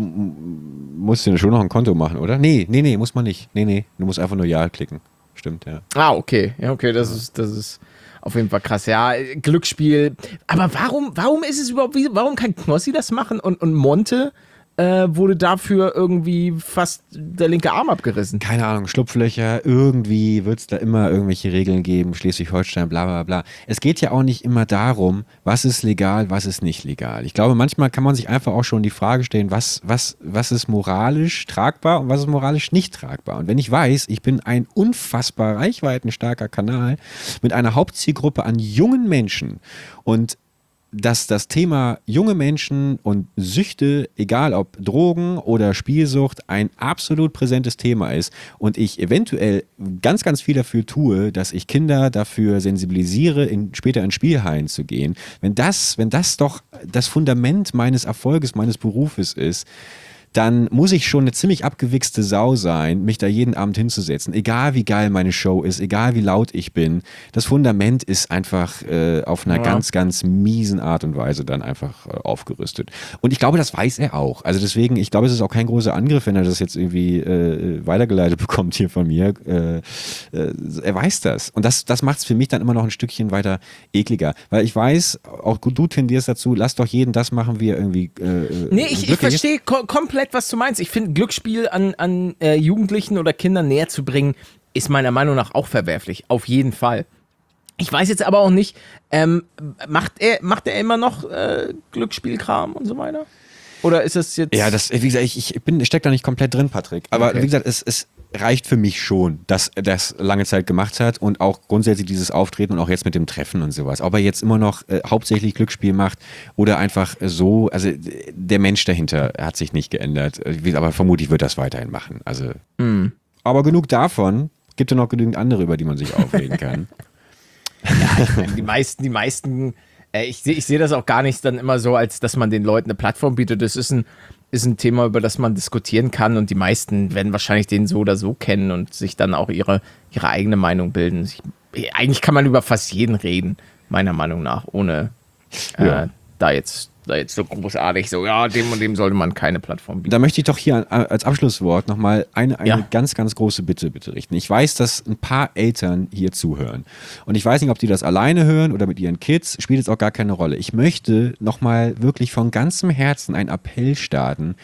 Speaker 1: musst dir schon noch ein Konto machen, oder? Nee, nee, nee, muss man nicht. Nee, nee, du musst einfach nur Ja klicken. Stimmt, ja.
Speaker 2: Ah, okay. Ja, okay, das ist, das ist auf jeden Fall krass. Ja, Glücksspiel. Aber warum, warum ist es überhaupt, warum kann Knossi das machen und, und Monte Äh, wurde dafür irgendwie fast der linke Arm abgerissen.
Speaker 1: Keine Ahnung, Schlupflöcher, irgendwie wird es da immer irgendwelche Regeln geben, Schleswig-Holstein, bla bla bla. Es geht ja auch nicht immer darum, was ist legal, was ist nicht legal. Ich glaube, manchmal kann man sich einfach auch schon die Frage stellen, was, was, was ist moralisch tragbar und was ist moralisch nicht tragbar. Und wenn ich weiß, ich bin ein unfassbar reichweitenstarker Kanal mit einer Hauptzielgruppe an jungen Menschen und dass das Thema junge Menschen und Süchte, egal ob Drogen oder Spielsucht, ein absolut präsentes Thema ist und ich eventuell ganz, ganz viel dafür tue, dass ich Kinder dafür sensibilisiere, in, später in Spielhallen zu gehen. Wenn das, wenn das doch das Fundament meines Erfolges, meines Berufes ist, dann muss ich schon eine ziemlich abgewichste Sau sein, mich da jeden Abend hinzusetzen. Egal wie geil meine Show ist, egal wie laut ich bin. Das Fundament ist einfach äh, auf einer ja. ganz, ganz miesen Art und Weise dann einfach äh, aufgerüstet. Und ich glaube, das weiß er auch. Also deswegen, ich glaube, es ist auch kein großer Angriff, wenn er das jetzt irgendwie äh, weitergeleitet bekommt hier von mir. Äh, äh, er weiß das. Und das, das macht es für mich dann immer noch ein Stückchen weiter ekliger. Weil ich weiß, auch du tendierst dazu, lass doch jeden das machen, wie er irgendwie äh,
Speaker 2: Nee, ich, ich verstehe kom- komplett, was du meinst. Ich finde, Glücksspiel an, an äh, Jugendlichen oder Kindern näher zu bringen, ist meiner Meinung nach auch verwerflich. Auf jeden Fall. Ich weiß jetzt aber auch nicht, ähm, macht er macht er immer noch äh, Glücksspielkram und so weiter? Oder ist das jetzt...
Speaker 1: Ja, das, wie gesagt, ich, ich, bin, ich stecke da nicht komplett drin, Patrick. Aber okay. Wie gesagt, es, es reicht für mich schon, dass er das lange Zeit gemacht hat und auch grundsätzlich dieses Auftreten und auch jetzt mit dem Treffen und sowas. Ob er jetzt immer noch äh, hauptsächlich Glücksspiel macht oder einfach so, also der Mensch dahinter hat sich nicht geändert. Aber vermutlich wird das weiterhin machen. Also, mm. Aber genug davon. Gibt ja noch genügend andere, über die man sich aufregen kann.
Speaker 2: Ja, ich meine, die meisten, die meisten, äh, ich sehe ich seh das auch gar nicht dann immer so, als dass man den Leuten eine Plattform bietet. Das ist ein, ist ein Thema, über das man diskutieren kann und die meisten werden wahrscheinlich den so oder so kennen und sich dann auch ihre, ihre eigene Meinung bilden. Ich, eigentlich kann man über fast jeden reden, meiner Meinung nach, ohne äh, ja. da jetzt da jetzt so großartig so, ja, dem und dem sollte man keine Plattform bieten.
Speaker 1: Da möchte ich doch hier als Abschlusswort nochmal eine, eine ja. ganz, ganz große Bitte, bitte richten. Ich weiß, dass ein paar Eltern hier zuhören. Und ich weiß nicht, ob die das alleine hören oder mit ihren Kids, spielt jetzt auch gar keine Rolle. Ich möchte nochmal wirklich von ganzem Herzen einen Appell starten.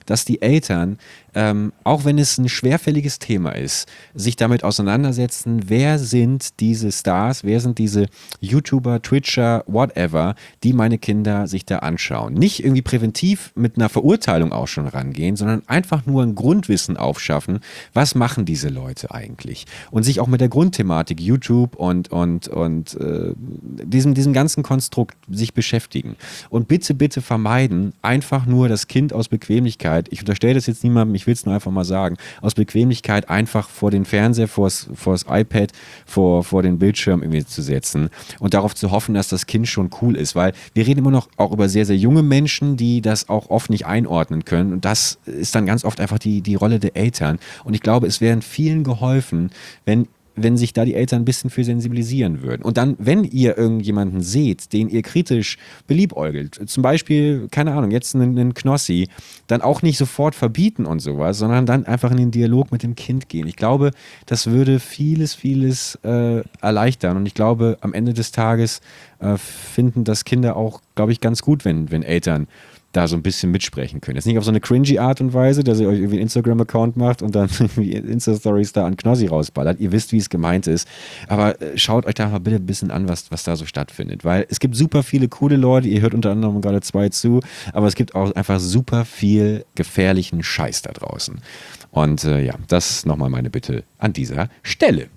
Speaker 1: dass die Eltern, ähm, auch wenn es ein schwerfälliges Thema ist, sich damit auseinandersetzen, wer sind diese Stars, wer sind diese YouTuber, Twitcher, whatever, die meine Kinder sich da anschauen. Nicht irgendwie präventiv mit einer Verurteilung auch schon rangehen, sondern einfach nur ein Grundwissen aufschaffen, was machen diese Leute eigentlich? Und sich auch mit der Grundthematik YouTube und, und, und äh, diesem, diesem ganzen Konstrukt sich beschäftigen. Und bitte, bitte vermeiden, einfach nur das Kind aus Bequemlichkeit, ich unterstelle das jetzt niemandem, ich will es nur einfach mal sagen, aus Bequemlichkeit einfach vor den Fernseher, vor das iPad, vor, vor den Bildschirm irgendwie zu setzen und darauf zu hoffen, dass das Kind schon cool ist, weil wir reden immer noch auch über sehr, sehr junge Menschen, die das auch oft nicht einordnen können und das ist dann ganz oft einfach die, die Rolle der Eltern und ich glaube, es wären vielen geholfen, wenn wenn sich da die Eltern ein bisschen für sensibilisieren würden. Und dann, wenn ihr irgendjemanden seht, den ihr kritisch beliebäugelt, zum Beispiel, keine Ahnung, jetzt einen, einen Knossi, dann auch nicht sofort verbieten und sowas, sondern dann einfach in den Dialog mit dem Kind gehen. Ich glaube, das würde vieles, vieles äh, erleichtern. Und ich glaube, am Ende des Tages äh, finden das Kinder auch, glaube ich, ganz gut, wenn, wenn Eltern da so ein bisschen mitsprechen können. Jetzt nicht auf so eine cringy Art und Weise, dass ihr euch irgendwie einen Instagram-Account macht und dann irgendwie Insta-Stories da an Knossi rausballert. Ihr wisst, wie es gemeint ist. Aber äh, schaut euch da mal bitte ein bisschen an, was, was da so stattfindet. Weil es gibt super viele coole Leute, ihr hört unter anderem gerade zwei zu, aber es gibt auch einfach super viel gefährlichen Scheiß da draußen. Und äh, ja, das ist nochmal meine Bitte an dieser Stelle.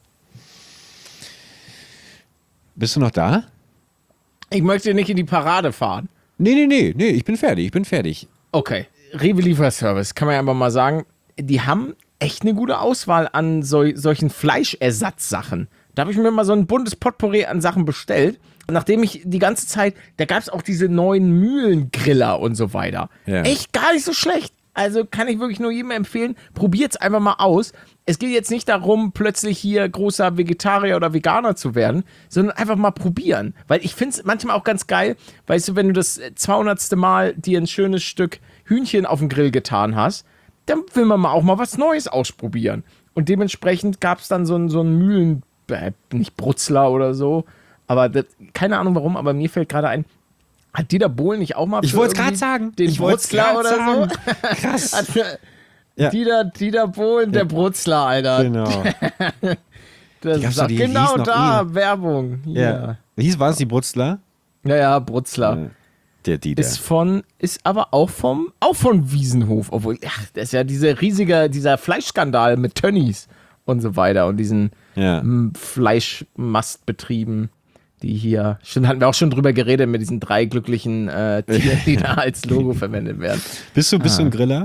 Speaker 1: Bist du noch da?
Speaker 2: Ich möchte nicht in die Parade fahren.
Speaker 1: Nee, nee, nee, nee, ich bin fertig, ich bin fertig.
Speaker 2: Okay, Rewe Lieferservice, kann man ja einfach mal sagen, die haben echt eine gute Auswahl an sol- solchen Fleischersatzsachen. Da habe ich mir mal so ein buntes Potpourri an Sachen bestellt. Nachdem ich die ganze Zeit, da gab es auch diese neuen Mühlengriller und so weiter.
Speaker 1: Ja.
Speaker 2: Echt gar nicht so schlecht. Also kann ich wirklich nur jedem empfehlen, probiert's einfach mal aus. Es geht jetzt nicht darum, plötzlich hier großer Vegetarier oder Veganer zu werden, sondern einfach mal probieren. Weil ich finde es manchmal auch ganz geil, weißt du, wenn du das zweihundertste Mal dir ein schönes Stück Hühnchen auf den Grill getan hast, dann will man mal auch mal was Neues ausprobieren. Und dementsprechend gab es dann so einen so einen Mühlen, äh, nicht Brutzler oder so, aber das, keine Ahnung warum, aber mir fällt gerade ein, hat Dieter Bohlen nicht auch mal
Speaker 1: Ich wollte es gerade sagen.
Speaker 2: den
Speaker 1: Ich wollt's
Speaker 2: Brutzler
Speaker 1: grad
Speaker 2: oder
Speaker 1: sagen.
Speaker 2: so?
Speaker 1: Krass.
Speaker 2: Hat für
Speaker 1: Ja.
Speaker 2: Dieter, Dieter Bohlen, der Brutzler, Alter.
Speaker 1: Genau.
Speaker 2: Das
Speaker 1: Die gab's
Speaker 2: ist
Speaker 1: doch,
Speaker 2: auch
Speaker 1: die
Speaker 2: genau
Speaker 1: hieß noch
Speaker 2: da,
Speaker 1: ihr.
Speaker 2: Werbung.
Speaker 1: Ja.
Speaker 2: Ja.
Speaker 1: Wie hieß, war es die Brutzler?
Speaker 2: Ja, ja, Brutzler.
Speaker 1: Der Dieter.
Speaker 2: Ist von, ist aber auch vom, auch von Wiesenhof, obwohl, ach, das ist ja dieser riesige, dieser Fleischskandal mit Tönnies und so weiter und diesen
Speaker 1: Ja.
Speaker 2: m, Fleischmastbetrieben, die hier, schon hatten wir auch schon drüber geredet mit diesen drei glücklichen äh, Tieren, die da als Logo verwendet werden.
Speaker 1: Bist du, bist du
Speaker 2: Ah.
Speaker 1: ein Griller?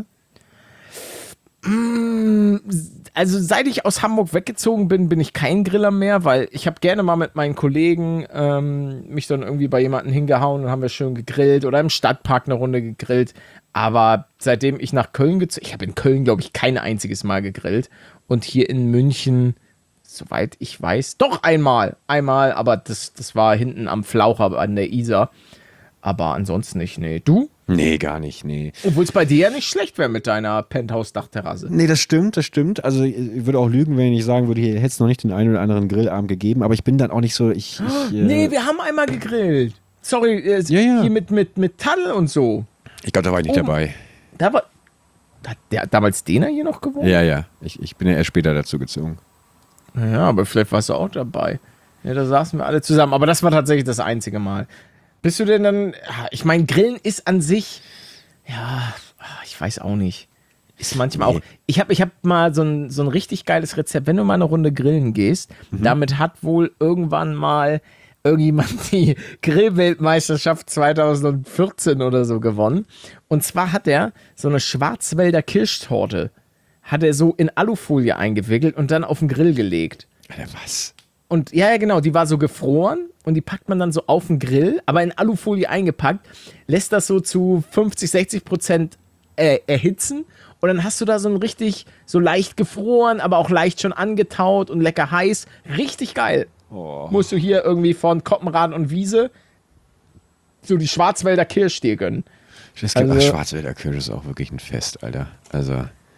Speaker 2: Also seit ich aus Hamburg weggezogen bin, bin ich kein Griller mehr, weil ich habe gerne mal mit meinen Kollegen ähm, mich dann irgendwie bei jemandem hingehauen und haben wir schön gegrillt oder im Stadtpark eine Runde gegrillt. Aber seitdem ich nach Köln gezogen, ich habe in Köln, glaube ich, kein einziges Mal gegrillt. Und hier in München, soweit ich weiß, doch einmal. Einmal, aber das, das war hinten am Flaucher an der Isar. Aber ansonsten nicht, nee. Du?
Speaker 1: Nee, gar nicht, nee.
Speaker 2: Obwohl es bei dir ja nicht schlecht wäre mit deiner Penthouse-Dachterrasse.
Speaker 1: Nee, das stimmt, das stimmt. Also ich würde auch lügen, wenn ich sagen würde, hier hätte es noch nicht den einen oder anderen Grillabend gegeben, aber ich bin dann auch nicht so, ich... ich äh,
Speaker 2: Nee, wir haben einmal gegrillt. Sorry, äh,
Speaker 1: Ja, ja.
Speaker 2: hier mit, mit, mit Tadel und so.
Speaker 1: ich glaube, da war ich nicht
Speaker 2: Oh.
Speaker 1: dabei.
Speaker 2: Da war. Hat der damals Dena hier noch gewohnt?
Speaker 1: Ja, ja. Ich, ich bin ja erst später dazu gezogen.
Speaker 2: Ja, aber vielleicht warst du auch dabei. Ja, da saßen wir alle zusammen. Aber das war tatsächlich das einzige Mal. Bist du denn dann. Ich meine, Grillen ist an sich. Ja, ich weiß auch nicht. Ist manchmal
Speaker 1: Nee.
Speaker 2: auch. Ich habe ich hab mal so ein, so ein richtig geiles Rezept. Wenn du mal eine Runde grillen gehst, damit hat wohl irgendwann mal irgendjemand die Grillweltmeisterschaft zweitausendvierzehn oder so gewonnen. Und zwar hat er so eine Schwarzwälder Kirschtorte, hat er so in Alufolie eingewickelt und dann auf den Grill gelegt.
Speaker 1: Alter, was?
Speaker 2: Und ja, ja, genau, die war so gefroren und die packt man dann so auf den Grill, aber in Alufolie eingepackt, lässt das so zu fünfzig, sechzig Prozent äh, erhitzen und dann hast du da so ein richtig, so leicht gefroren, aber auch leicht schon angetaut und lecker heiß. Richtig geil.
Speaker 1: Oh.
Speaker 2: Musst du hier irgendwie von Koppenrad und Wiese so die Schwarzwälder Kirsch dir gönnen.
Speaker 1: Es gibt
Speaker 2: Also-
Speaker 1: ach, Schwarzwälder Kirsch ist auch wirklich ein Fest, Alter. Also,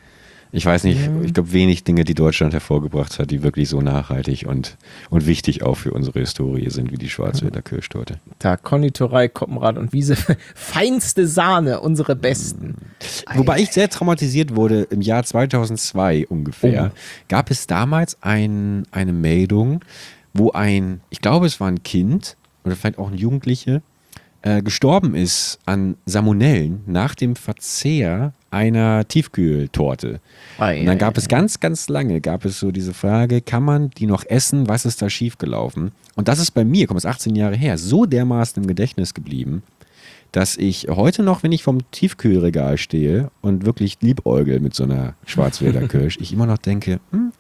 Speaker 1: Ich weiß nicht,
Speaker 2: Ja.
Speaker 1: ich glaube wenig Dinge, die Deutschland hervorgebracht hat, die wirklich so nachhaltig und, und wichtig auch für unsere Historie sind wie die Schwarzwälder Kirschtorte.
Speaker 2: Da Konditorei, Koppenrad und Wiese, feinste Sahne, unsere besten.
Speaker 1: Wobei ich sehr traumatisiert wurde, im Jahr zweitausendzwei ungefähr,
Speaker 2: Oh.
Speaker 1: gab es damals ein, eine Meldung, wo ein, ich glaube es war ein Kind oder vielleicht auch ein Jugendliche, äh, gestorben ist an Salmonellen nach dem Verzehr einer Tiefkühltorte.
Speaker 2: Ei,
Speaker 1: Und dann
Speaker 2: ei,
Speaker 1: gab
Speaker 2: ei,
Speaker 1: es ganz, ganz lange, gab es so diese Frage, kann man die noch essen, was ist da schiefgelaufen? Und das ist bei mir, komm, das ist achtzehn Jahre her, so dermaßen im Gedächtnis geblieben, dass ich heute noch, wenn ich vom Tiefkühlregal stehe und wirklich liebäugel mit so einer Schwarzwälder Kirsch, ich immer noch denke, hm,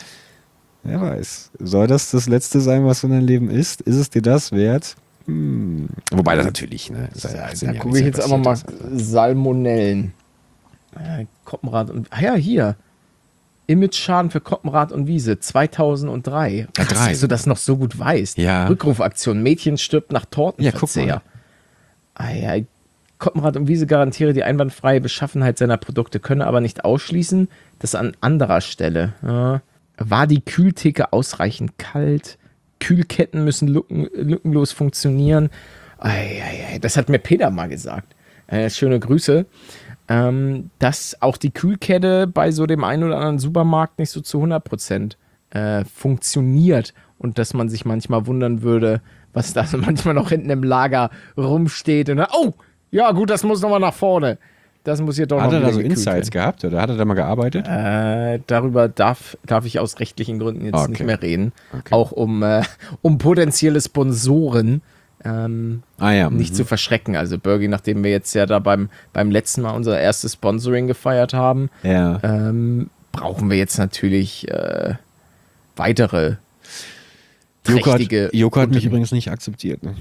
Speaker 1: wer weiß, soll das das Letzte sein, was du in deinem Leben isst? Ist es dir das wert? Hm. Wobei das natürlich, ne? Seit achtzehn
Speaker 2: Da
Speaker 1: Jahren
Speaker 2: gucke ich
Speaker 1: nichts
Speaker 2: jetzt
Speaker 1: mehr
Speaker 2: aber mal
Speaker 1: passiert ist.
Speaker 2: Salmonellen. Äh, Koppenrad und. Ah ja, hier. Image-Schaden für Koppenrad und Wiese zweitausenddrei. Krass,
Speaker 1: drei.
Speaker 2: dass du das noch so gut weißt.
Speaker 1: Ja.
Speaker 2: Rückrufaktion. Mädchen stirbt nach
Speaker 1: Ja, guck
Speaker 2: Tortenverzehr.
Speaker 1: mal.
Speaker 2: Ah ja, Koppenrad und Wiese garantiere die einwandfreie Beschaffenheit seiner Produkte, könne aber nicht ausschließen, dass an anderer Stelle. Ja. War die Kühltheke ausreichend kalt? Kühlketten müssen lücken, lückenlos funktionieren. Ei, ei, ei, das hat mir Peter mal gesagt. Äh, schöne Grüße. Ähm, dass auch die Kühlkette bei so dem einen oder anderen Supermarkt nicht so zu hundert Prozent äh, funktioniert und dass man sich manchmal wundern würde, was da so manchmal noch hinten im Lager rumsteht. Und dann, oh, ja gut, das muss nochmal nach vorne. Das muss hier doch
Speaker 1: Hat
Speaker 2: noch
Speaker 1: er da
Speaker 2: wieder
Speaker 1: so
Speaker 2: gekühlt
Speaker 1: Insights gehabt oder hat er da mal gearbeitet?
Speaker 2: werden. Äh, darüber darf, darf ich aus rechtlichen Gründen jetzt
Speaker 1: Okay.
Speaker 2: nicht mehr reden.
Speaker 1: Okay.
Speaker 2: Auch um, äh, um potenzielle Sponsoren ähm,
Speaker 1: Ah ja.
Speaker 2: nicht
Speaker 1: mhm.
Speaker 2: zu verschrecken. Also Bergi, nachdem wir jetzt ja da beim, beim letzten Mal unser erstes Sponsoring gefeiert haben,
Speaker 1: Ja.
Speaker 2: ähm, brauchen wir jetzt natürlich äh, weitere
Speaker 1: Joko hat,
Speaker 2: trächtige
Speaker 1: Joko hat mich
Speaker 2: Unternehmen.
Speaker 1: übrigens nicht akzeptiert. Ne?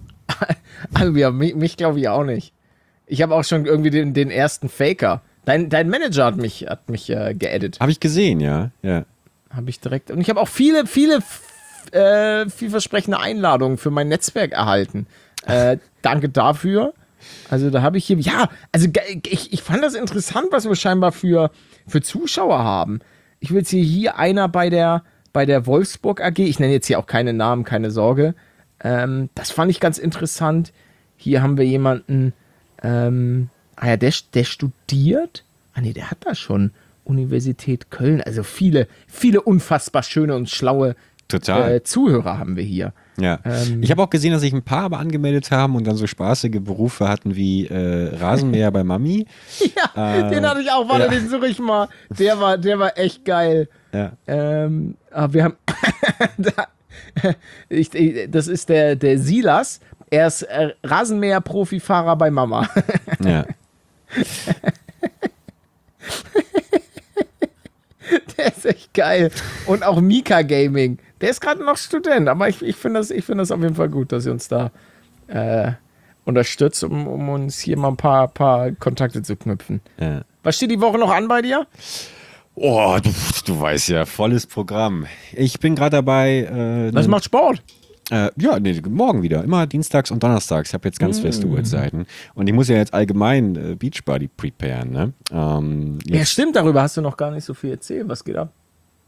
Speaker 2: Also, ja, mich, mich glaube ich auch nicht. Ich habe auch schon irgendwie den, den ersten Faker. Dein, dein Manager hat mich, hat mich äh, geedit.
Speaker 1: Habe ich gesehen, ja. ja.
Speaker 2: Habe ich direkt. Und ich habe auch viele, viele f- äh, vielversprechende Einladungen für mein Netzwerk erhalten. Äh, danke dafür. Also da habe ich hier, ja, also ge- ich, ich fand das interessant, was wir scheinbar für, für Zuschauer haben. Ich will jetzt hier, hier einer bei der, bei der Wolfsburg A G, ich nenne jetzt hier auch keine Namen, keine Sorge. Ähm, das fand ich ganz interessant. Hier haben wir jemanden, ähm, ah ja, der, der studiert. Ah nee, der hat da schon Universität Köln. Also viele, viele unfassbar schöne und schlaue
Speaker 1: Total.
Speaker 2: äh, Zuhörer haben wir hier.
Speaker 1: Ja.
Speaker 2: Ähm,
Speaker 1: ich habe auch gesehen, dass sich ein paar aber angemeldet haben und dann so spaßige Berufe hatten wie äh, Rasenmäher bei Mami.
Speaker 2: Ja,
Speaker 1: Äh,
Speaker 2: den hatte ich auch, warte,
Speaker 1: ja.
Speaker 2: den suche ich mal. Der war, der war echt geil.
Speaker 1: Ja.
Speaker 2: Ähm, aber wir haben. da, ich, ich, das ist der, der Silas. Er ist äh, Rasenmäher-Profifahrer bei Mama.
Speaker 1: Ja.
Speaker 2: Der ist echt geil. Und auch Mika Gaming. Der ist gerade noch Student, aber ich, ich finde das, ich find das auf jeden Fall gut, dass ihr uns da äh, unterstützt, um, um uns hier mal ein paar, paar Kontakte zu knüpfen.
Speaker 1: ja.
Speaker 2: Was steht die Woche noch an bei dir?
Speaker 1: Oh, du, du weißt ja, volles Programm. Ich bin gerade dabei. Äh,
Speaker 2: Was
Speaker 1: ne-
Speaker 2: macht Sport?
Speaker 1: Äh, ja, nee, morgen wieder. Immer dienstags und donnerstags. Ich habe jetzt ganz feste Uhrzeiten. Und ich muss ja jetzt allgemein äh, Beachbody preparen. Ne? Ähm,
Speaker 2: Ja,
Speaker 1: jetzt,
Speaker 2: stimmt, darüber hast du noch gar nicht so viel erzählt. Was geht ab?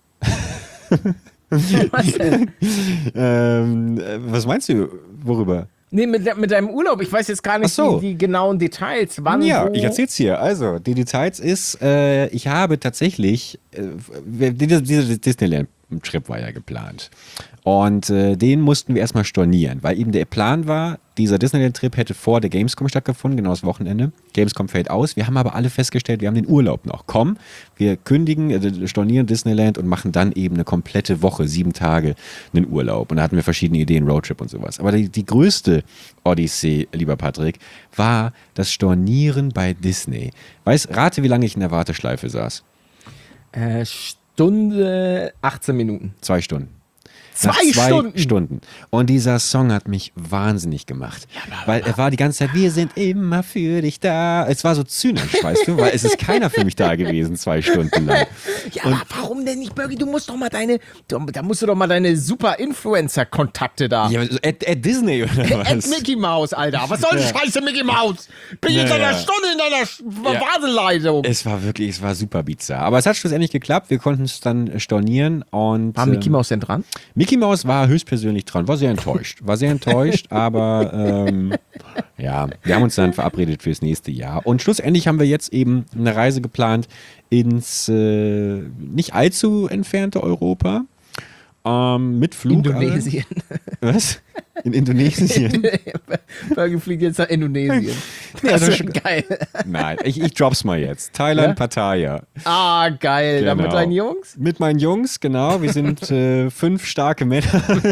Speaker 2: Was denn?
Speaker 1: ähm, äh, was meinst du? Worüber?
Speaker 2: Nee, mit, mit deinem Urlaub. Ich weiß jetzt gar nicht
Speaker 1: Ach so.
Speaker 2: die, die genauen Details. Wann,
Speaker 1: Ja,
Speaker 2: wo?
Speaker 1: ich erzähl's hier. Also, die Details ist, äh, ich habe tatsächlich, äh, dieser, dieser Disneyland-Trip war ja geplant. Und äh, den mussten wir erstmal stornieren, weil eben der Plan war, dieser Disneyland-Trip hätte vor der Gamescom stattgefunden, genau das Wochenende. Gamescom fällt aus. Wir haben aber alle festgestellt, wir haben den Urlaub noch. Komm, wir kündigen, äh, stornieren Disneyland und machen dann eben eine komplette Woche, sieben Tage, einen Urlaub. Und da hatten wir verschiedene Ideen, Roadtrip und sowas. Aber die, die größte Odyssee, lieber Patrick, war das Stornieren bei Disney. Weißt, rate, wie lange ich in der Warteschleife saß.
Speaker 2: Äh, Stunde achtzehn Minuten.
Speaker 1: Zwei Stunden.
Speaker 2: Zwei,
Speaker 1: Nach zwei
Speaker 2: Stunden?
Speaker 1: Stunden. Und dieser Song hat mich wahnsinnig gemacht. Weil er war die ganze Zeit, wir sind immer für dich da. Es war so zynisch, weißt du, weil es ist keiner für mich da gewesen, zwei Stunden lang.
Speaker 2: Ja, aber warum denn nicht, Bergi? Du musst doch mal deine, du, da musst du doch mal deine super Influencer-Kontakte da.
Speaker 1: Ja, at, at Disney oder was?
Speaker 2: At Mickey Mouse, Alter. Was soll die Scheiße, Mickey Mouse? Bin ich
Speaker 1: Ja,
Speaker 2: in einer
Speaker 1: ja.
Speaker 2: Stunde in deiner Sch-
Speaker 1: Ja.
Speaker 2: Warteleitung.
Speaker 1: Es war wirklich, es war super bizarr. Aber es hat schlussendlich geklappt. Wir konnten es dann stornieren. Und,
Speaker 2: War Mickey
Speaker 1: ähm,
Speaker 2: Mouse denn dran?
Speaker 1: Mickey Mouse war höchstpersönlich dran, war sehr enttäuscht. War sehr enttäuscht, aber ähm, ja, wir haben uns dann verabredet fürs nächste Jahr. Und schlussendlich haben wir jetzt eben eine Reise geplant ins äh, nicht allzu entfernte Europa. Ähm, mit Flug.
Speaker 2: Indonesien.
Speaker 1: Was? In Indonesien?
Speaker 2: Bergi fliegt jetzt nach Indonesien.
Speaker 1: Ja,
Speaker 2: Das
Speaker 1: das
Speaker 2: ist
Speaker 1: ist schon-
Speaker 2: geil.
Speaker 1: Nein, ich, ich drop's mal jetzt. Thailand,
Speaker 2: Ja?
Speaker 1: Pattaya.
Speaker 2: Ah, geil. Da mit
Speaker 1: Genau.
Speaker 2: deinen Jungs?
Speaker 1: Mit meinen Jungs, genau. Wir sind äh, fünf starke Männer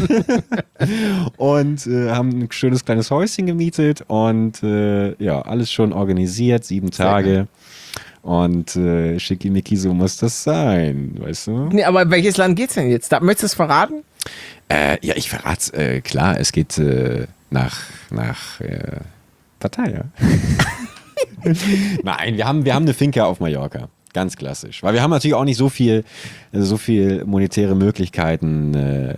Speaker 1: und äh, haben ein schönes kleines Häuschen gemietet und äh, ja, alles schon organisiert, sieben Tage. Und äh, Schickimicki, so muss das sein, weißt du?
Speaker 2: Nee, aber welches Land geht's denn jetzt? Da, möchtest du es verraten?
Speaker 1: Äh, ja, ich verrat's, äh, klar, es geht äh, nach, nach äh, Pattaya. Nein, wir haben, wir haben eine Finca auf Mallorca. Ganz klassisch. Weil wir haben natürlich auch nicht so viel, so viel monetäre Möglichkeiten äh,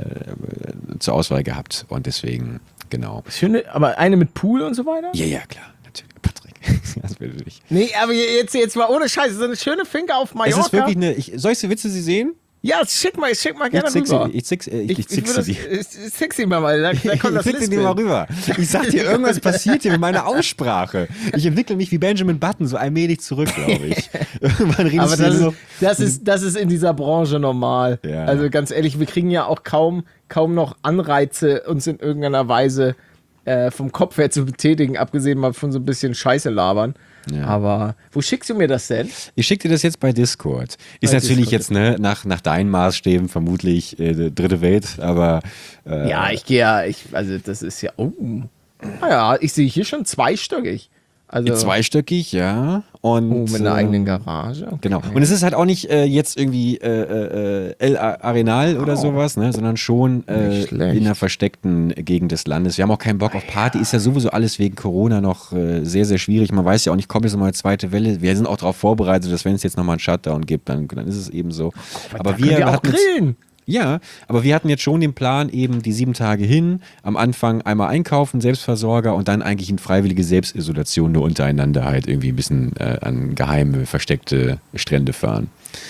Speaker 1: zur Auswahl gehabt. Und deswegen, genau.
Speaker 2: Schöne, aber eine mit Pool und so weiter?
Speaker 1: Ja, ja, klar. Natürlich. Patrick. Das will ich nicht.
Speaker 2: Nee, aber jetzt, jetzt mal ohne Scheiße, so eine schöne Finca auf Mallorca.
Speaker 1: Es ist wirklich eine. Ich, soll ich, willst du sie sehen?
Speaker 2: Ja, schick mal, schick mal
Speaker 1: Ich
Speaker 2: gerne
Speaker 1: zick
Speaker 2: rüber.
Speaker 1: sie, ich zick, äh, ich, ich,
Speaker 2: ich,
Speaker 1: zick
Speaker 2: würde
Speaker 1: sie.
Speaker 2: das- ich, ich zick sie mal, weil da, da kommt das
Speaker 1: ich zick sie dir mal rüber. Ich sag dir, irgendwas passiert hier mit meiner Aussprache. Ich entwickle mich wie Benjamin Button so allmählich zurück, glaube ich. Irgendwann redest
Speaker 2: Aber
Speaker 1: du
Speaker 2: das
Speaker 1: nur
Speaker 2: ist, das, ist, das ist in dieser Branche normal.
Speaker 1: Ja.
Speaker 2: Also ganz ehrlich, wir kriegen ja auch kaum, kaum noch Anreize, uns in irgendeiner Weise äh, vom Kopf her zu betätigen, abgesehen mal von so ein bisschen Scheiße labern.
Speaker 1: Ja.
Speaker 2: Aber wo schickst du mir das denn?
Speaker 1: Ich schicke dir das jetzt bei Discord. Ist
Speaker 2: Bei
Speaker 1: natürlich
Speaker 2: Discord.
Speaker 1: jetzt ne, nach, nach deinen Maßstäben vermutlich äh, dritte Welt, aber äh,
Speaker 2: Ja, ich gehe ja, ich, also das ist ja, oh. Naja, ich sehe hier schon zweistöckig. Also,
Speaker 1: zweistöckig, ja. Und,
Speaker 2: oh, mit einer
Speaker 1: äh,
Speaker 2: eigenen Garage. Okay.
Speaker 1: Genau. Und es ist halt auch nicht äh, jetzt irgendwie äh, äh, El Arenal oder sowas, ne, sondern schon äh,
Speaker 2: Nicht schlecht.
Speaker 1: in einer versteckten Gegend des Landes. Wir haben auch keinen Bock auf Party. Ist ja sowieso alles wegen Corona noch äh, sehr, sehr schwierig. Man weiß ja auch nicht, kommt jetzt nochmal eine zweite Welle. Wir sind auch darauf vorbereitet, dass wenn es jetzt nochmal einen Shutdown gibt, dann, dann ist es eben so. Aber
Speaker 2: Da
Speaker 1: wir,
Speaker 2: könnt ihr auch
Speaker 1: hatten jetzt-
Speaker 2: grillen.
Speaker 1: Ja, aber wir hatten jetzt schon den Plan, eben die sieben Tage hin, am Anfang einmal einkaufen, Selbstversorger und dann eigentlich in freiwillige Selbstisolation nur untereinander halt irgendwie ein bisschen äh, an geheime, versteckte Strände fahren.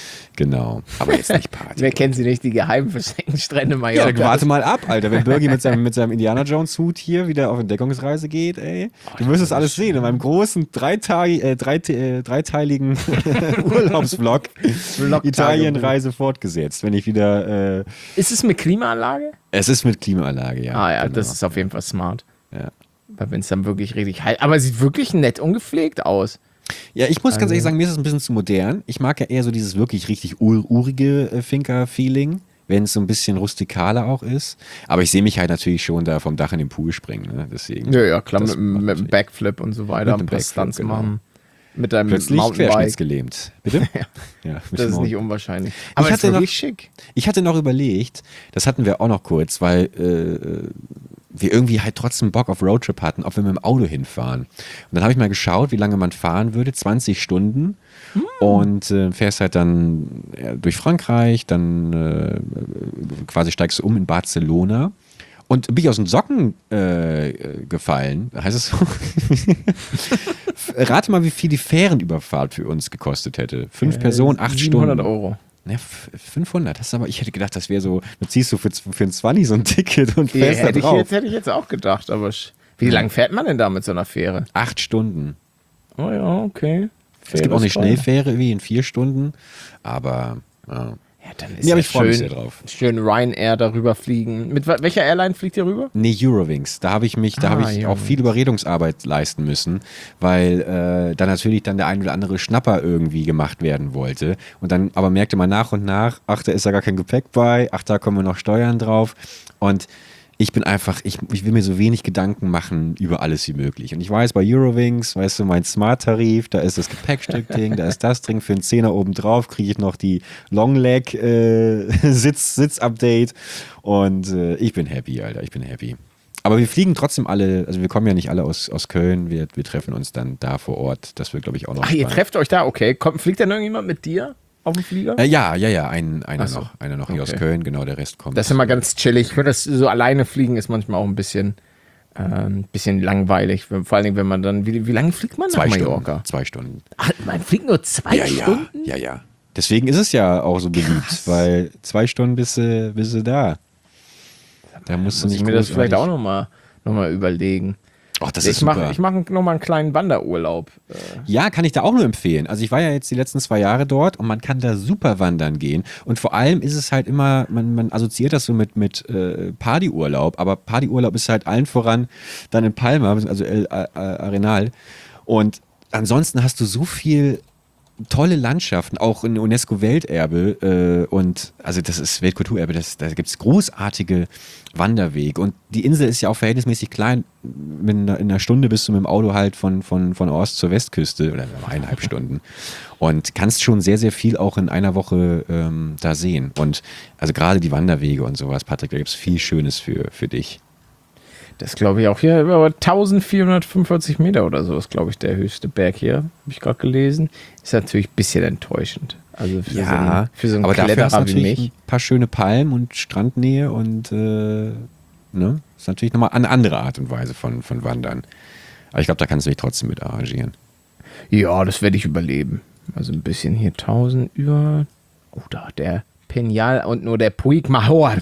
Speaker 1: Genau, aber jetzt nicht Party.
Speaker 2: Wer kennt sie nicht, die geheimen versteckten Strände
Speaker 1: Ja,
Speaker 2: Mallorca?
Speaker 1: dann warte mal ab, Alter. Wenn Birgi mit seinem, mit seinem Indiana Jones Hut hier wieder auf Entdeckungsreise geht, ey. Du wirst es alles sehen in meinem großen dreitagi- äh, drei, äh, dreiteiligen Urlaubsvlog. Italienreise fortgesetzt. Wenn ich wieder. Äh,
Speaker 2: Ist es mit Klimaanlage?
Speaker 1: es ist mit Klimaanlage, ja.
Speaker 2: Ah ja,
Speaker 1: genau.
Speaker 2: das ist auf jeden Fall smart.
Speaker 1: Ja.
Speaker 2: Weil wenn es dann wirklich richtig heiß. Aber es sieht wirklich nett und gepflegt aus.
Speaker 1: Ja, ich muss ganz
Speaker 2: Also-
Speaker 1: ehrlich sagen, mir ist es ein bisschen zu modern. Ich mag ja eher so dieses wirklich richtig ur urige äh, Finca-Feeling, wenn es so ein bisschen rustikaler auch ist. Aber ich sehe mich halt natürlich schon da vom Dach in den Pool springen. Ne? Deswegen,
Speaker 2: Ja, ja, klar,
Speaker 1: das
Speaker 2: mit, mit
Speaker 1: macht
Speaker 2: dem
Speaker 1: natürlich-
Speaker 2: Backflip und so weiter,
Speaker 1: Mit
Speaker 2: ein
Speaker 1: dem
Speaker 2: paar
Speaker 1: Backflip,
Speaker 2: Stunts
Speaker 1: genau.
Speaker 2: machen. Mit deinem
Speaker 1: Plötzlich
Speaker 2: Mountainbike.
Speaker 1: querschnittsgelähmt. Bitte? ja, mit
Speaker 2: Das ist
Speaker 1: dem
Speaker 2: nicht
Speaker 1: Mount-
Speaker 2: unwahrscheinlich. Aber
Speaker 1: Ich
Speaker 2: es ist
Speaker 1: hatte noch-
Speaker 2: wirklich schick.
Speaker 1: Ich hatte noch überlegt, das hatten wir auch noch kurz, weil äh, wir irgendwie halt trotzdem Bock auf Roadtrip hatten, ob wir mit dem Auto hinfahren. Und dann habe ich mal geschaut, wie lange man fahren würde, zwanzig Stunden. Und äh, fährst halt dann ja, durch Frankreich, dann äh, quasi steigst du um in Barcelona. Und bin ich aus den Socken äh, gefallen, heißt es so? Rate mal, wie viel die Fährenüberfahrt für uns gekostet hätte. Fünf Personen, acht
Speaker 2: siebenhundert
Speaker 1: Stunden.
Speaker 2: Euro.
Speaker 1: Ja, f- fünfhundert, das ist aber, ich hätte gedacht, das wäre so, du ziehst so für, für ein zwanzig so ein Ticket und
Speaker 2: Ja,
Speaker 1: fährst da
Speaker 2: hätte, ich
Speaker 1: drauf.
Speaker 2: jetzt, hätte ich jetzt auch gedacht, aber sch- wie lange fährt man denn da mit so einer Fähre?
Speaker 1: Acht Stunden.
Speaker 2: Oh ja, okay.
Speaker 1: Es gibt auch eine Schnellfähre wie in vier Stunden, aber ja.
Speaker 2: Ja, dann ist
Speaker 1: Nee, aber
Speaker 2: ja
Speaker 1: ich freu mich
Speaker 2: schön,
Speaker 1: sehr drauf.
Speaker 2: schön Ryanair darüber fliegen. Mit wa- welcher Airline fliegt ihr rüber?
Speaker 1: Nee, Eurowings. Da habe ich mich, da
Speaker 2: Ah,
Speaker 1: habe ich auch
Speaker 2: Eurowings.
Speaker 1: viel Überredungsarbeit leisten müssen, weil äh, da natürlich dann der ein oder andere Schnapper irgendwie gemacht werden wollte. Und dann aber merkte man nach und nach, ach, da ist ja gar kein Gepäck bei, ach, da kommen noch Steuern drauf. Und ich bin einfach, ich, ich will mir so wenig Gedanken machen über alles wie möglich. Und ich weiß, bei Eurowings, weißt du, mein Smart-Tarif, da ist das Gepäckstück-Ding, da ist das drin, für einen Zehner oben drauf kriege ich noch die Long-Leg-Sitz-Update und äh, ich bin happy, Alter, ich bin happy. Aber wir fliegen trotzdem alle, also wir kommen ja nicht alle aus, aus Köln, wir, wir treffen uns dann da vor Ort, das wird, glaube ich, auch noch
Speaker 2: Ach,
Speaker 1: spannend.
Speaker 2: ihr trefft euch da, okay. Kommt, fliegt denn irgendjemand mit dir auf dem Flieger?
Speaker 1: Äh, ja, ja, ja, ein, einer
Speaker 2: so.
Speaker 1: noch, einer noch hier
Speaker 2: Okay.
Speaker 1: aus Köln, genau, der Rest kommt.
Speaker 2: Das ist immer ganz chillig. Ich finde, das so alleine fliegen ist manchmal auch ein bisschen, äh, ein bisschen langweilig. Vor allen Dingen, wenn man dann, wie, wie lange fliegt man nach
Speaker 1: zwei
Speaker 2: Mallorca?
Speaker 1: Stunden, zwei Stunden.
Speaker 2: Ach, man fliegt nur zwei
Speaker 1: Ja,
Speaker 2: Stunden?
Speaker 1: ja, ja, ja. Deswegen ist es ja auch so beliebt,
Speaker 2: Krass.
Speaker 1: weil zwei Stunden bist du, bist du da. Da musst du
Speaker 2: Muss
Speaker 1: nicht
Speaker 2: ich mir das
Speaker 1: großartig-
Speaker 2: vielleicht auch nochmal noch mal überlegen.
Speaker 1: Ach, das ist
Speaker 2: Ich mache
Speaker 1: super.
Speaker 2: ich mach nochmal einen kleinen Wanderurlaub. Äh,
Speaker 1: Ja, kann ich da auch nur empfehlen. Also ich war ja jetzt die letzten zwei Jahre dort und man kann da super wandern gehen. Und vor allem ist es halt immer, man, man assoziiert das so mit, mit äh, Partyurlaub, aber Partyurlaub ist halt allen voran dann in Palma, also El A- A- Arenal. Und ansonsten hast du so viel tolle Landschaften, auch ein UNESCO-Welterbe äh, und also das ist Weltkulturerbe, das, da gibt es großartige Wanderwege und die Insel ist ja auch verhältnismäßig klein, mit einer, in einer Stunde bist du mit dem Auto halt von, von, von Ost zur Westküste oder eineinhalb Stunden und kannst schon sehr, sehr viel auch in einer Woche ähm, da sehen und also gerade die Wanderwege und sowas, Patrick, da gibt es viel Schönes für, für dich.
Speaker 2: Das glaube ich auch hier, aber eintausendvierhundertfünfundvierzig Meter oder so ist, glaube ich, der höchste Berg hier, habe ich gerade gelesen. Ist natürlich ein bisschen enttäuschend. Also für so einen, für so einen
Speaker 1: aber dafür hast du
Speaker 2: Kletterer wie
Speaker 1: natürlich
Speaker 2: mich.
Speaker 1: ein paar schöne Palmen und Strandnähe und äh, ne, ist natürlich nochmal eine andere Art und Weise von, von Wandern. Aber ich glaube, da kannst du dich trotzdem mit arrangieren.
Speaker 2: Ja, das werde ich überleben. Also ein bisschen hier tausend über. Oh, da der Peñal und nur der Puig Mahor.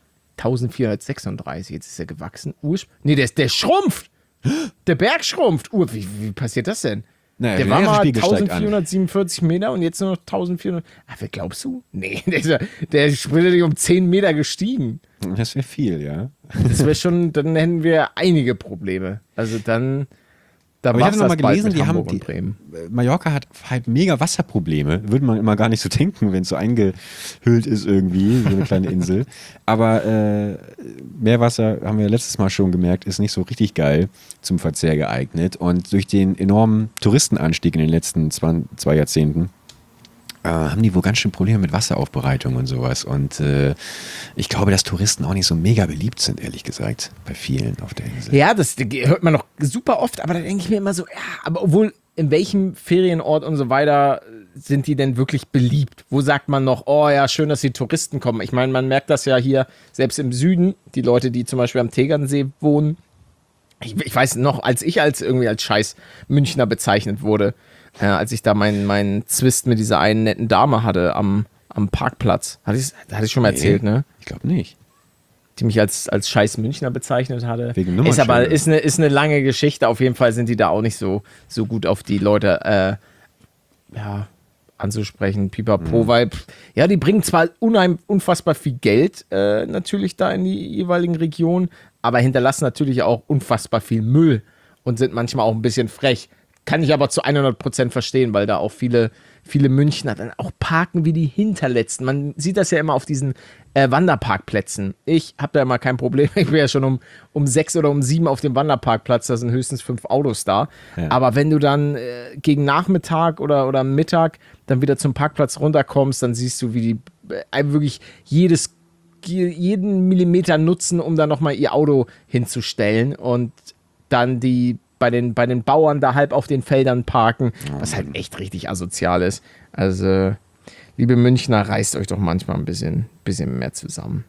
Speaker 2: eintausendvierhundertsechsunddreißig, jetzt ist er gewachsen. Ursch nee, der, der schrumpft. Der Berg schrumpft. Uh, wie, wie passiert das denn?
Speaker 1: Naja,
Speaker 2: der
Speaker 1: der
Speaker 2: war
Speaker 1: erste
Speaker 2: mal
Speaker 1: Spiegel steigt an.
Speaker 2: eintausendvierhundertsiebenundvierzig Meter und jetzt nur noch eintausendvierhundert. Ach, wer glaubst du? Nee, der, ist ja- der ist wirklich um zehn Meter gestiegen.
Speaker 1: Das wäre viel, ja.
Speaker 2: Das wäre schon, dann hätten wir einige Probleme. Also dann, da
Speaker 1: Aber ich
Speaker 2: war
Speaker 1: hatte
Speaker 2: es
Speaker 1: noch mal
Speaker 2: bald
Speaker 1: gelesen,
Speaker 2: mit
Speaker 1: die haben
Speaker 2: Hamburg
Speaker 1: die,
Speaker 2: und Bremen.
Speaker 1: äh, Mallorca hat halt mega Wasserprobleme. Würde man immer gar nicht so denken, wenn es so eingehüllt ist irgendwie, so eine kleine Insel. Aber äh, Meerwasser, haben wir letztes Mal schon gemerkt, ist nicht so richtig geil zum Verzehr geeignet. Und durch den enormen Touristenanstieg in den letzten zwei, zwei Jahrzehnten äh, haben die wohl ganz schön Probleme mit Wasseraufbereitung und sowas. Und äh, ich glaube, dass Touristen auch nicht so mega beliebt sind, ehrlich gesagt, bei vielen auf der Insel.
Speaker 2: Ja, das hört man noch super oft, aber da denke ich mir immer so, ja, aber obwohl, in welchem Ferienort und so weiter sind die denn wirklich beliebt? Wo sagt man noch, oh ja, schön, dass die Touristen kommen? Ich meine, man merkt das ja hier, selbst im Süden, die Leute, die zum Beispiel am Tegernsee wohnen. Ich, ich weiß noch, als ich als irgendwie als scheiß Münchner bezeichnet wurde, äh, als ich da meinen meinen Zwist mit dieser einen netten Dame hatte am, am Parkplatz. Hatte ich, hatte ich schon mal erzählt, ne?
Speaker 1: Ich glaube nicht.
Speaker 2: Die mich als, als scheiß Münchner bezeichnet hatte.
Speaker 1: Wegen
Speaker 2: ist aber
Speaker 1: Nummernschilder.
Speaker 2: ist eine, ist eine lange Geschichte. Auf jeden Fall sind die da auch nicht so, so gut auf die Leute äh, ja, anzusprechen. Pipapo,
Speaker 1: Mhm.
Speaker 2: weil, pff, ja, die bringen zwar unheim, unfassbar viel Geld äh, natürlich da in die jeweiligen Regionen, aber hinterlassen natürlich auch unfassbar viel Müll und sind manchmal auch ein bisschen frech. Kann ich aber zu hundert Prozent verstehen, weil da auch viele, viele Münchner dann auch parken wie die Hinterletzten. Man sieht das ja immer auf diesen äh, Wanderparkplätzen. Ich habe da immer kein Problem. Ich bin ja schon um, um sechs oder um sieben auf dem Wanderparkplatz. Da sind höchstens fünf Autos da.
Speaker 1: Ja.
Speaker 2: Aber wenn du dann äh, gegen Nachmittag oder, oder Mittag dann wieder zum Parkplatz runterkommst, dann siehst du, wie die äh, wirklich jedes jeden Millimeter nutzen, um da nochmal ihr Auto hinzustellen und dann die bei den, bei den Bauern da halb auf den Feldern parken, was halt echt richtig asozial ist. Also, liebe Münchner, reißt euch doch manchmal ein bisschen, bisschen mehr zusammen.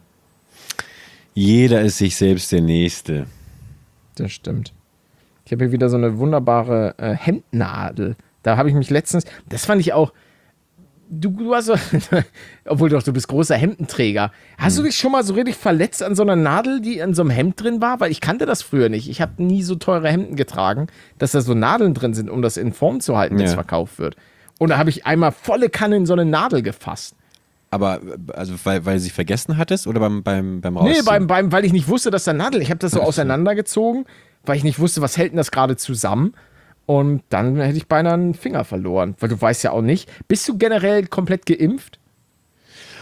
Speaker 1: Jeder ist sich selbst der Nächste.
Speaker 2: Das stimmt. Ich habe hier wieder so eine wunderbare äh, Hemdnadel. Da habe ich mich letztens, das fand ich auch, du, du hast so, obwohl doch, du bist großer Hemdenträger. Hast du dich schon mal so richtig verletzt an so einer Nadel, die in so einem Hemd drin war? Weil ich kannte das früher nicht. Ich habe nie so teure Hemden getragen, dass da so Nadeln drin sind, um das in Form zu halten, wenn es
Speaker 1: Ja.
Speaker 2: verkauft wird. Und da habe ich einmal volle Kanne in so eine Nadel gefasst.
Speaker 1: Aber, also, weil, weil sie vergessen hattest oder beim, beim, beim
Speaker 2: Nee,
Speaker 1: Rausziehen?
Speaker 2: beim, beim, weil ich nicht wusste, dass da Nadel, ich habe das so
Speaker 1: Ach so.
Speaker 2: auseinandergezogen, weil ich nicht wusste, was hält denn das gerade zusammen. Und dann hätte ich beinahe einen Finger verloren, weil du weißt ja auch nicht. Bist du generell komplett geimpft?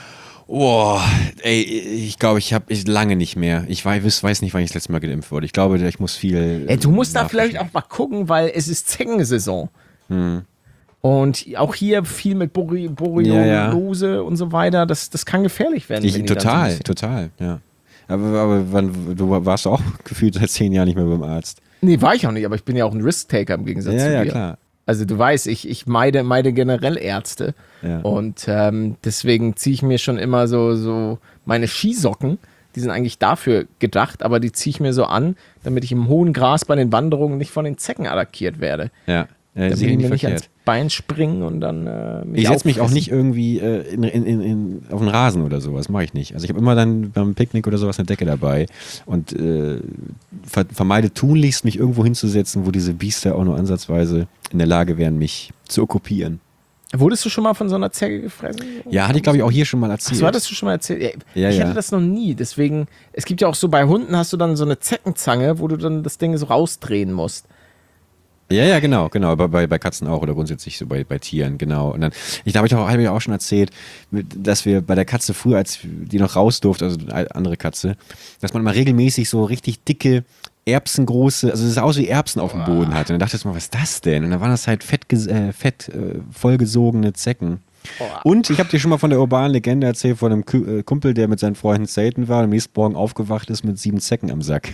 Speaker 1: Boah, ey, ich glaube, ich habe ich lange nicht mehr. Ich weiß, weiß nicht, wann ich das letzte Mal geimpft wurde. Ich glaube, ich muss viel.
Speaker 2: Ey, du musst da vielleicht auch mal gucken, weil es ist Zeckensaison. Hm. Und auch hier viel mit Borri Borreliose ja, ja. und so weiter. Das, das kann gefährlich werden.
Speaker 1: Ich, total, so total, ja. Aber, aber wann, du warst auch gefühlt seit zehn Jahren nicht mehr beim Arzt.
Speaker 2: Nee, war ich auch nicht, aber ich bin ja auch ein Risk-Taker im Gegensatz
Speaker 1: ja,
Speaker 2: zu dir.
Speaker 1: Ja, ja, klar.
Speaker 2: Also du weißt, ich, ich meide, meide generell Ärzte. Ja. Und ähm, deswegen ziehe ich mir schon immer so, so meine Skisocken, die sind eigentlich dafür gedacht, aber die ziehe ich mir so an, damit ich im hohen Gras bei den Wanderungen nicht von den Zecken attackiert werde.
Speaker 1: Ja, ja
Speaker 2: damit die mir nicht ans Bein springen und dann äh, mich
Speaker 1: Ich setze mich auch nicht irgendwie äh, in, in, in, in, auf den Rasen oder sowas, mache ich nicht. Also ich habe immer dann beim Picknick oder sowas eine Decke dabei und äh, ver vermeide tunlichst, mich irgendwo hinzusetzen, wo diese Biester auch nur ansatzweise in der Lage wären, mich zu okkupieren.
Speaker 2: Wurdest du schon mal von so einer Zecke gefressen?
Speaker 1: Ja, hatte ich glaube ich auch hier schon mal erzählt.
Speaker 2: Ach so, hattest du schon mal erzählt? Ja, ich
Speaker 1: ja.
Speaker 2: hatte das noch nie, deswegen, es gibt ja auch so, bei Hunden hast du dann so eine Zeckenzange, wo du dann das Ding so rausdrehen musst.
Speaker 1: Ja, ja, genau, genau. Aber bei, bei Katzen auch oder grundsätzlich so bei, bei Tieren, genau. Und dann, ich glaube, ich habe ja auch schon erzählt, dass wir bei der Katze früher, als die noch raus durfte, also eine andere Katze, dass man immer regelmäßig so richtig dicke, erbsengroße, also es sah aus wie Erbsen auf dem Boden hatte. Und dann dachte ich mal, was ist das denn? Und dann waren das halt fett, äh, fett äh, vollgesogene Zecken. Und ich habe dir schon mal von der urbanen Legende erzählt, von einem Kumpel, der mit seinen Freunden selten war und am nächsten Morgen aufgewacht ist mit sieben Zecken am Sack.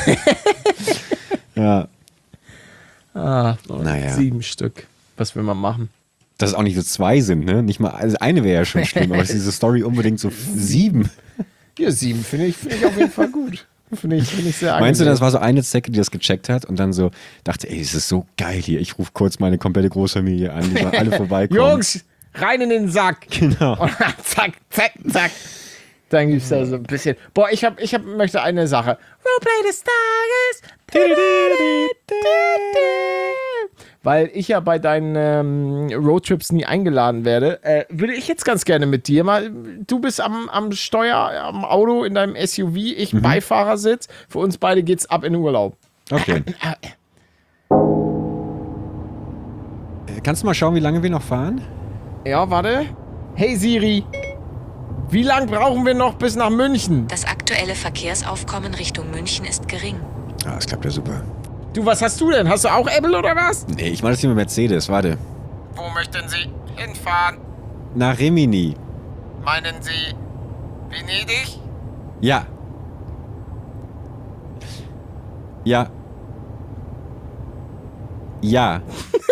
Speaker 1: Ja.
Speaker 2: Ah,
Speaker 1: naja.
Speaker 2: Sieben Stück. Was will man machen?
Speaker 1: Dass es auch nicht so zwei sind, ne? Nicht mal, also eine wäre ja schon schlimm, aber ist diese Story unbedingt so sieben.
Speaker 2: Ja, sieben finde ich, find ich auf jeden Fall gut. Finde ich, find ich sehr angenehm.
Speaker 1: Meinst du, das war so eine Zecke, die das gecheckt hat und dann so dachte, ey, es ist so geil hier, ich rufe kurz meine komplette Großfamilie an, die sollen alle vorbeikommen.
Speaker 2: Jungs, rein in den Sack.
Speaker 1: Genau.
Speaker 2: Und dann zack, zack, zack. Dann gibt es da so ein bisschen. Boah, ich hab, ich hab, möchte eine Sache. Roleplay des Tages. Weil ich ja bei deinen ähm, Roadtrips nie eingeladen werde, äh, würde ich jetzt ganz gerne mit dir mal. Du bist am, am Steuer, am Auto in deinem S U V, ich mhm. Beifahrersitz. Für uns beide geht's ab in den Urlaub.
Speaker 1: Okay. Kannst du mal schauen, wie lange wir noch fahren?
Speaker 2: Ja, warte. Hey Siri. Wie lang brauchen wir noch bis nach München?
Speaker 3: Das aktuelle Verkehrsaufkommen Richtung München ist gering.
Speaker 1: Ah, das klappt ja super.
Speaker 2: Du, was hast du denn? Hast du auch Apple oder was?
Speaker 1: Nee, ich mache das hier mit Mercedes, warte.
Speaker 2: Wo möchten Sie hinfahren?
Speaker 1: Nach Rimini.
Speaker 2: Meinen Sie Venedig?
Speaker 1: Ja. Ja. Ja.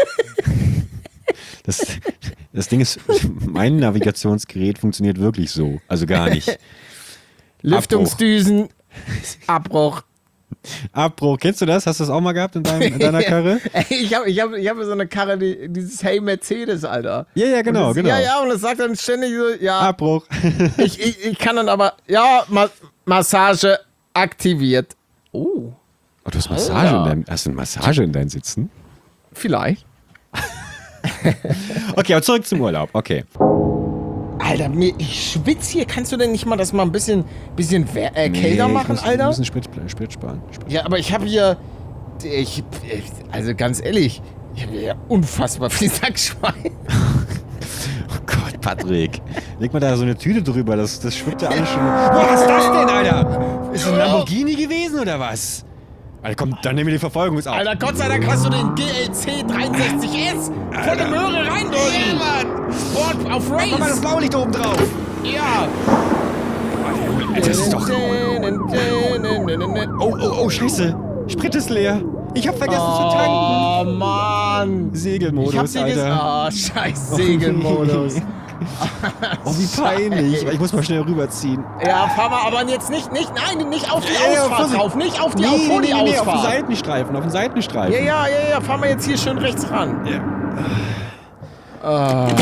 Speaker 1: Das, das Ding ist, mein Navigationsgerät funktioniert wirklich so. Also gar nicht.
Speaker 2: Lüftungsdüsen, Abbruch.
Speaker 1: Abbruch. Kennst du das? Hast du das auch mal gehabt in, deinem, in deiner Karre?
Speaker 2: ich habe ich hab, ich hab so eine Karre, die, dieses Hey Mercedes, Alter.
Speaker 1: Ja, ja, genau,
Speaker 2: das,
Speaker 1: genau.
Speaker 2: Ja, ja, und das sagt dann ständig so, ja.
Speaker 1: Abbruch.
Speaker 2: ich, ich, ich kann dann aber, ja, Ma Massage aktiviert. Oh.
Speaker 1: Oh, du hast Massage in deinem, hast du eine Massage in deinen Sitzen?
Speaker 2: Vielleicht.
Speaker 1: Okay, aber zurück zum Urlaub. Okay.
Speaker 2: Alter, mir, ich schwitze hier. Kannst du denn nicht mal das mal ein bisschen, bisschen äh, kälter nee, machen,
Speaker 1: muss,
Speaker 2: Alter?
Speaker 1: Wir müssen Sprit, Sprit sparen. Sprit.
Speaker 2: Ja, aber ich habe hier, ich, also ganz ehrlich, ich habe hier unfassbar viel Sackschwein.
Speaker 1: Oh Gott, Patrick. Leg mal da so eine Tüte drüber, das, das schwimmt ja alles schon. Was ist das denn, Alter? Ist das ein Lamborghini gewesen oder was? Alter, komm, dann nehmen wir die Verfolgung auf.
Speaker 2: Alter, Gott sei Dank hast du den G L C dreiundsechzig S voll der Möhre reindrücken.
Speaker 1: Ja, Mann.
Speaker 2: Sport auf Race.
Speaker 1: Mach mal das Blaulicht oben drauf.
Speaker 2: Ja.
Speaker 1: Alter, das ist doch... Oh, oh, oh, scheiße. Sprit ist leer. Ich hab vergessen
Speaker 2: oh,
Speaker 1: zu tanken.
Speaker 2: Oh, Mann.
Speaker 1: Segelmodus,
Speaker 2: ich hab dir
Speaker 1: Alter.
Speaker 2: Ah, oh, scheiß Segelmodus.
Speaker 1: Oh, wie peinlich. Ich muss mal schnell rüberziehen.
Speaker 2: Ja, fahr mal, aber jetzt nicht, nicht, nein, nicht auf die
Speaker 1: ja,
Speaker 2: Ausfahrt
Speaker 1: ja,
Speaker 2: drauf, nicht auf die,
Speaker 1: nee,
Speaker 2: auf, vor
Speaker 1: nee,
Speaker 2: die
Speaker 1: nee, nee,
Speaker 2: Ausfahrt.
Speaker 1: auf den Seitenstreifen, auf den Seitenstreifen.
Speaker 2: Ja, ja, ja, ja, fahr mal jetzt hier schön rechts ran.
Speaker 1: Ja.
Speaker 2: Ah.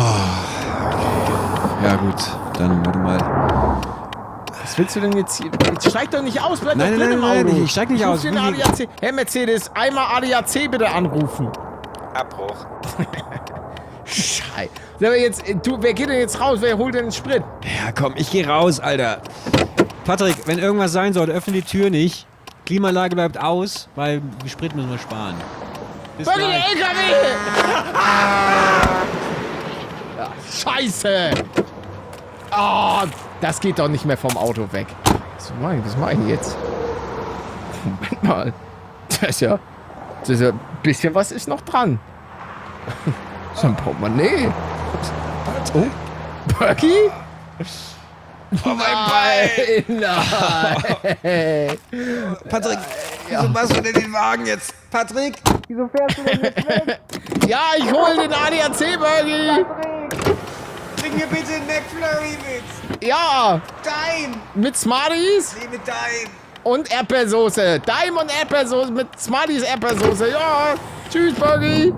Speaker 1: Oh. Ja, gut, dann warte mal.
Speaker 2: Was willst du denn jetzt hier? Jetzt steig doch nicht aus, bleib
Speaker 1: nein,
Speaker 2: doch drin
Speaker 1: nein,
Speaker 2: im
Speaker 1: nein,
Speaker 2: Auto.
Speaker 1: nein, ich steig nicht
Speaker 2: ich
Speaker 1: aus.
Speaker 2: Den A D A C. Herr Mercedes, einmal A D A C bitte anrufen.
Speaker 1: Abbruch.
Speaker 2: Scheiße. Aber jetzt, du, wer geht denn jetzt raus? Wer holt denn den Sprit?
Speaker 1: Ja, komm, ich geh raus, Alter. Patrick, wenn irgendwas sein sollte, öffne die Tür nicht. Klimaanlage bleibt aus, weil Sprit müssen wir sparen. Bis
Speaker 2: Warte,
Speaker 1: gleich.
Speaker 2: der L K W! Ja, Scheiße! Oh, das geht doch nicht mehr vom Auto weg. Was mach ich, was mach ich jetzt? Moment mal. Das ist ja... Das ist ja... Ein bisschen was ist noch dran. So ein Portemonnaie. Oh, Bergi?
Speaker 1: Oh, mein Bein!
Speaker 2: Nein!
Speaker 1: Patrick, wieso machst du denn den Wagen jetzt? Patrick, wieso fährst du denn jetzt weg?
Speaker 2: Ja, ich hol den A D A C, Bergi!
Speaker 1: Bring mir bitte einen McFlurry mit.
Speaker 2: Ja!
Speaker 1: Dein!
Speaker 2: Mit Smarties
Speaker 1: Nee, mit dein!
Speaker 2: und Erdbeersoße. Daim und Erdbeersoße mit Smarties Erdbeersoße. Ja! Tschüss, Bergi!